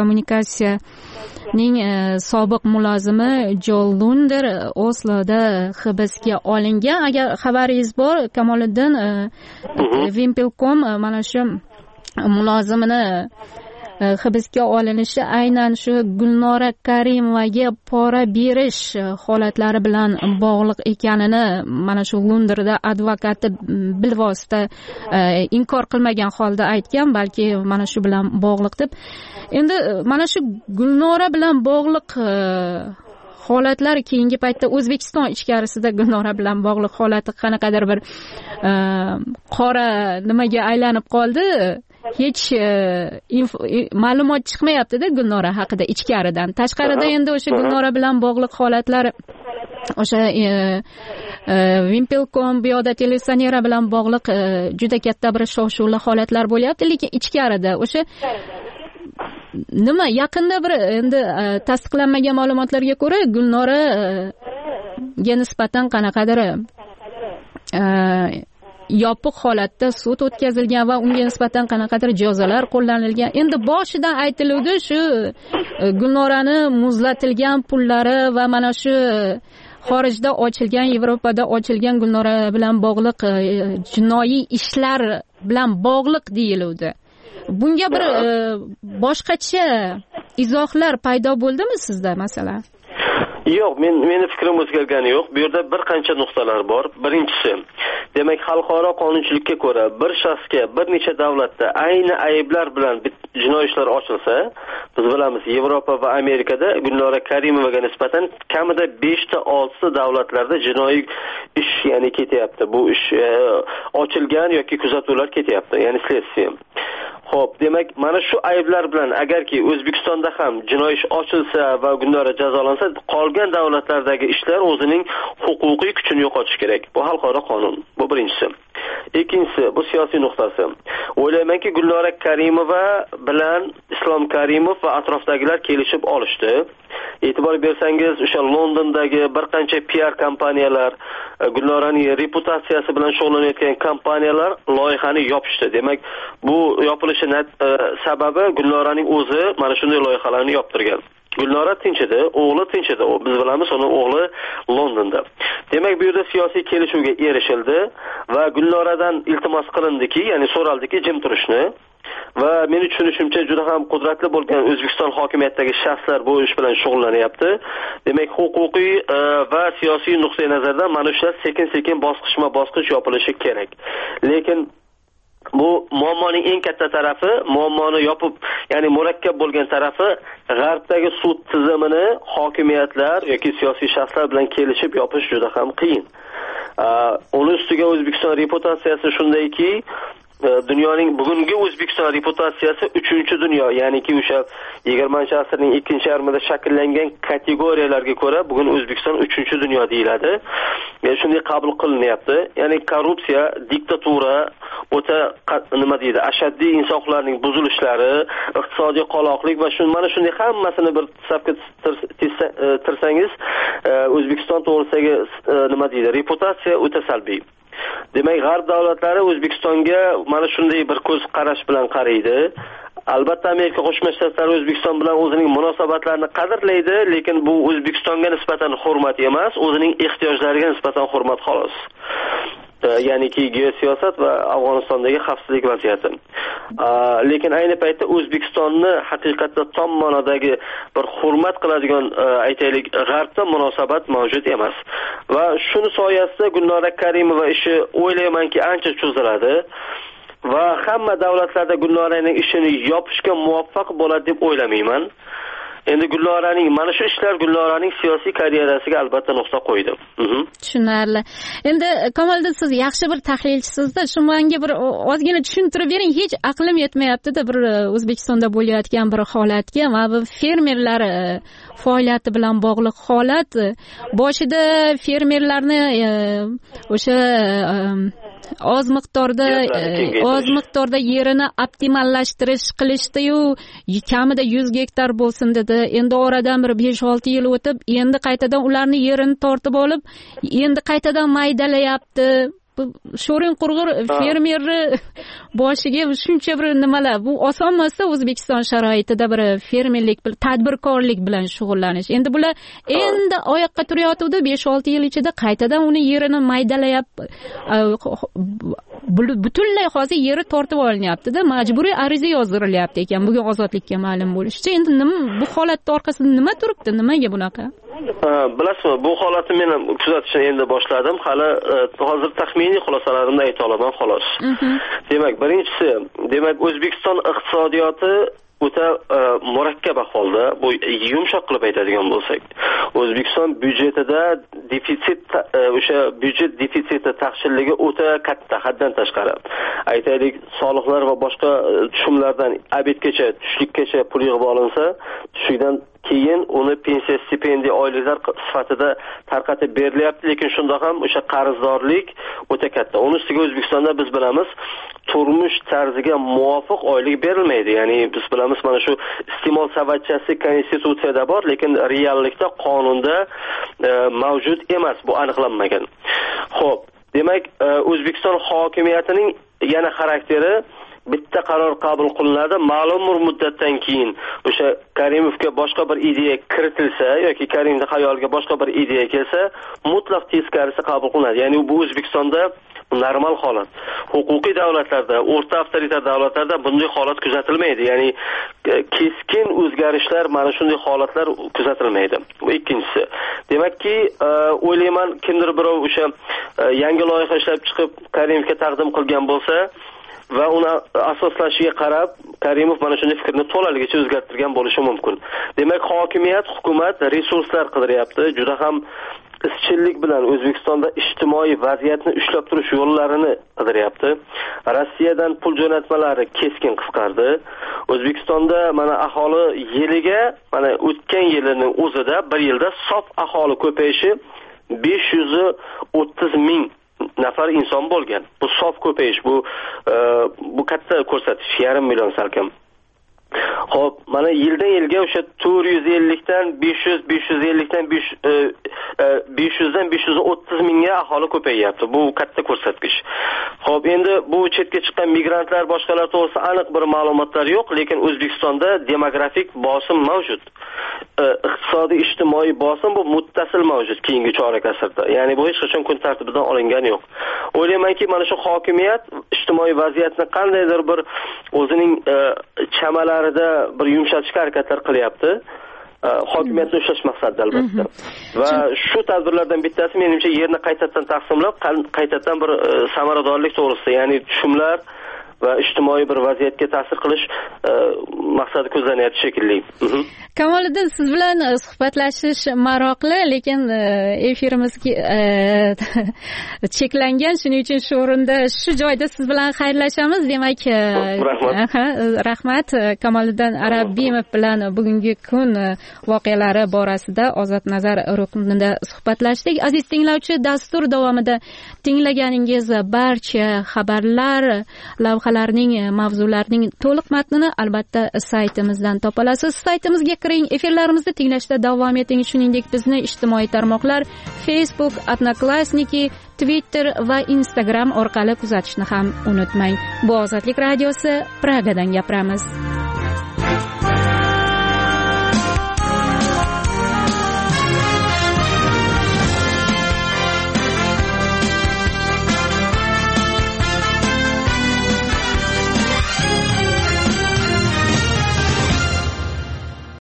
telekommunikatsiyaning sobiq mulozimi Jo Lunder Osloda hibsga olingan. Agar xabaringiz bor, Kamoliddin, Wimpelcom mana shu mulozimini hibsga olinishi aynan shu Gulnora Karimovaga pora berish holatlari bilan bog'liq ekanini mana shu Lunderda advokati bilvosita inkor qilmagan holda aytgan, balki mana shu bilan bog'liq deb. Endi mana shu Gulnora bilan bog'liq holatlar keyingi paytda O'zbekiston ichkarisida Gulnora bilan bog'liq holati qanaqadir bir qora nimaga aylanib qoldi. Hech ma'lumot chiqmayapti-da Gulnora haqida ichkaridan. Tashqarida endi o'sha Gulnora bilan bog'liq holatlar, o'sha Wimpelcom bu yoqda televizioniera bilan bog'liq juda katta bir shov-shuvli holatlar bo'lyapti, lekin ichkarida o'sha nima yaqinda bir endi tasdiqlanmagan ma'lumotlarga ko'ra Gulnoraga nisbatan qanaqadir yopiq holatda sud o'tkazilgan va unga nisbatan qanaqadir jazolar qo'llanilgan. Endi boshidan aytiluvdi shu Gulnorani muzlatilgan pullari va mana shu xorijda ochilgan, Yevropada ochilgan Gulnora bilan bog'liq jinoiy ishlar bilan bog'liq deyiluvdi. Bunga bir boshqacha izohlar paydo bo'ldimi sizda masalan? Yo'q, men meni fikrim o'zgargani yo'q. Bu yerda bir qancha nuqtalar bor. Birinchisi, demak, xalqaro qonunchilikka ko'ra bir shaxsga bir necha davlatda ayni ayblar bilan jinoiy ishlar ochilsa, biz bilamiz, Yevropa va Amerikada Gulnora Karimovaga nisbatan kamida besh ta olti ta davlatlarda jinoiy ish, ya'ni ketyapti. Bu ish e, ochilgan yoki kuzatuvlar ketyapti, ya'ni следствие. Xo'p, demak, mana shu ayblar bilan agarki O'zbekistonda ham jinoiy ish ochilsa va Gulnora jazolansa, qolgan davlatlardagi ishlar o'zining huquqiy kuchini yo'qotish kerak. Bu xalqaro qonun. Bu birinchisi. Ikkinchisi, bu siyosiy nuqtasi. O'ylaymanki, Gulnora Karimova bilan Islom Karimov va atrofdagilar kelishib olishdi. E'tibor bersangiz, o'sha Londondagi bir qancha P R kompaniyalar, Gulnoraning reputatsiyasi bilan shug'ullanayotgan kompaniyalar loyihani yopishdi. Demak, bu yopilishi sababi Gulnoraning o'zi mana shunday loyihalarni yoptirgan. Gulnora tinch edi, o'g'li tinch edi. Biz bilamiz, uni o'g'li Londonda. Demak, bu yerda siyosiy kelishuvga erishildi va Gulnoradan iltimos qilindiki, ya'ni so'raldiki, jim turishni. Va meni tushunishimcha juda ham qudratli bo'lgan O'zbekiston hokimiyatidagi shaxslar bu ish bilan shug'ullanyapti. Demak, huquqiy va siyosiy nuqtai nazardan mana shular sekin-sekin bosqichma-bosqich yopilishi kerak. Lekin bu muammoning eng katta tarafi, muammoni yopib, ya'ni murakkab bo'lgan tarafi g'arbdagi sud tizimini hokimiyatlar yoki siyosiy shaxslar bilan kelishib yopish juda ham qiyin. Uning ustiga O'zbekiston reputatsiyasi shundayki, dunyoning bugungi O'zbekiston reputatsiyasi uchinchi dunyo, ya'niki o'sha yigirmanchi asrning ikkinchi yarmida shakllangan kategoriyalarga ko'ra bugun O'zbekiston uchinchi dunyo deyiladi. Yani shunday qabul qilinyapti. Ya'ni korrupsiya, diktatura, o'ta nima deydi, ashaddiy inson huquqlarining buzilishlari, iqtisodiy qoloqlik va shu mana shunday hammasini bir safga tirsangiz, O'zbekiston to'g'risidagi nima deydi, reputatsiya o'ta salbiy. Demak, g'arb davlatlari O'zbekistonga mana shunday bir ko'z qarash bilan qaraydi. Albatta, Amerika Qo'shma Shtatlari O'zbekiston bilan o'zining munosabatlarini qadrlaydi, lekin bu O'zbekistonga nisbatan hurmat emas, o'zining ehtiyojlariga nisbatan hurmat xolos. Ya'niki geosiyosat va Afg'onistondagi xavfsizlik vaziyati. Lekin ayni paytda O'zbekistonni haqiqatda tom ma'nodagi bir hurmat qiladigan, aytaylik, g'arbda munosabat mavjud emas. Va shuni soyasida Gulnora Karimova ishi o'ylaymanki ancha cho'ziladi. Va hamma davlatlarda Gulnoraning ishini yopishga muvaffaq bo'ladi deb o'ylamayman. Endi Gulnoraning mana shu ishlar Gulnoraning siyosiy karyerasiga albatta nuqta qo'ydi. Tushunarli. Endi Kamoliddin, siz yaxshi bir tahlilchisizda, shu menga bir ozgina tushuntirib bering. Hech aqlim yetmayapti-da bir O'zbekistonda bo'layotgan bir holatga. Va bu fermerlar faoliyati bilan bog'liq holat. Boshida fermerlarni o'sha oz miqdorda oz miqdorda yerini optimallashtirish qilishdi-yu, kamida yuz gektar bo'lsin dedi. Endi oradan bir besh olti yil o'tib, endi qaytadan ularni yerini tortib olib, endi qaytadan maydalayapti. Sho'ring qurg'ur fermerni boshiga shuncha bir nimalar. Bu oson emas O'zbekiston sharoitida bir fermerlik, tadbirkorlik bilan shug'ullanish. Endi bular endi oyoqqa turayotdi, besh olti yil ichida qaytadan uni yerini maydalayapti. Butunlay hozir yeri tortib olinyapti-da, majburiy ariza yozirilyapti ekan, bugun Ozodlikka ma'lum bo'lishicha. Endi nima bu holatning orqasida nima turibdi? Nimaga bunaqa? Bilasizmi, bu holatni men kuzatishni endi boshladim. Hali hozir taxminiy xulosalarimni ayta olaman xolos. Demak, birinchisi, demak O'zbekiston iqtisodiyoti o'ta murakkab ahvolda. Bu yumshoq qilib aytadigan bo'lsak, O'zbekiston byudjetida defitsit, o'sha byudjet defitsiti taqchilligi o'ta katta, haddan tashqari. Aytaylik, soliqlar va boshqa tushumlardan abetgacha, tushlikkacha pul yig'ib olinsa, tushlikdan keyin uni pensiya, stipendiya, oyliklar sifatida tarqatib berilyapti, lekin shunda ham o'sha qarzdorlik o'ta katta. Uning ustiga O'zbekistonda biz bilamiz, turmush tarziga muvofiq oylik berilmaydi. Ya'ni biz bilamiz, mana shu iste'mol savatchasi konstitutsiyada bor, lekin reallikda qonunda e, mavjud emas, bu aniqlanmagan. Xo'p, demak, e, O'zbekiston hokimiyatining yana xarakteri bitta qaror qabul qilinadi, ma'lum bir muddatdan keyin o'sha Karimovga boshqa bir ideya kiritilsa yoki Karimovning xayoliga boshqa bir ideya kelsa, mutlaq teskarisi qabul qilinadi. Ya'ni bu O'zbekistonda normal holat. Huquqiy davlatlarda, o'rta avtoritar davlatlarda bunday holat kuzatilmaydi. Ya'ni keskin o'zgarishlar, mana shunday holatlar kuzatilmaydi. Bu ikkinchisi. Demakki, o'ylayman, kimdir birov o'sha yangi loyiha ishlab chiqib Karimovga taqdim qilgan bo'lsa va uni asoslashiga qarab Karimov mana shunday fikrni to'laligicha o'zgartirgan bo'lishi mumkin. Demak, hokimiyat, hukumat resurslar qidiryapti. Juda ham izchillik bilan O'zbekistonda ijtimoiy vaziyatni ushlab turish yo'llarini qidiryapti. Rossiyadan pul jo'natmalari keskin qisqardi. O'zbekistonda mana aholi yiliga, mana o'tgan yilning o'zida bir yilda sof aholi ko'payishi besh yuz o'ttiz ming nafar inson bo'lgan. Bu sof ko'payish, bu e, bu katta ko'rsatish, yarim million salkam. Xo'p, mana yildan yilga o'sha to'rt yuz ellikdan besh yuz, besh yuz ellikdan besh yuzdan besh yuz o'ttiz mingga aholi ko'payyapti. Bu katta ko'rsatkich. Xo'p, endi bu chetga chiqqan migrantlar boshqalar to'g'risida aniq bir ma'lumotlar yo'q, lekin O'zbekistonda demografik bosim mavjud. Iqtisodiy ijtimoiy bosim bu muttasil mavjud keyingi chorak asrda. Ya'ni bu hech qachon kun tartibidan olingani yo'q. O'ylaymanki, mana shu hokimiyat ijtimoiy vaziyatni qandaydir bir o'zining chamalarida bir yumshatishga harakatlar qilyapti. Hokimiyatni ushlash maqsadida albatta. Va shu tadbirlardan bittasi menimcha yerni qaytadan taqsimlab, qaytadan bir samaradorlik to'g'risida, ya'ni tushumlar va ijtimoiy bir vaziyatga ta'sir qilish maqsadi ko'zlanyapti shekilli. Kamoliddin, siz bilan suhbatlashish maroqli, lekin efirimiz cheklangan, shuning uchun shu o'rinda shu joyda siz bilan xayrlashamiz. Demak, rahmat. Rahmat. Kamoliddin Arabbimov bilan bugungi kun voqealari borasida Ozod nazar ruknida suhbatlashdik. Aziz tinglovchi, dastur davomida tinglaganingiz barcha xabarlar, lavhalarning, mavzularning to'liq matnini albatta saytimizdan topa olasiz. Saytimizga kiring, efirlarimizni tinglashda davom eting. Shuningdek, bizni ijtimoiy tarmoqlar Facebook, Odnoklassniki, Twitter va Instagram orqali kuzatishni ham unutmang. Bu Ozodlik radiosi, Pragadan gapiramiz.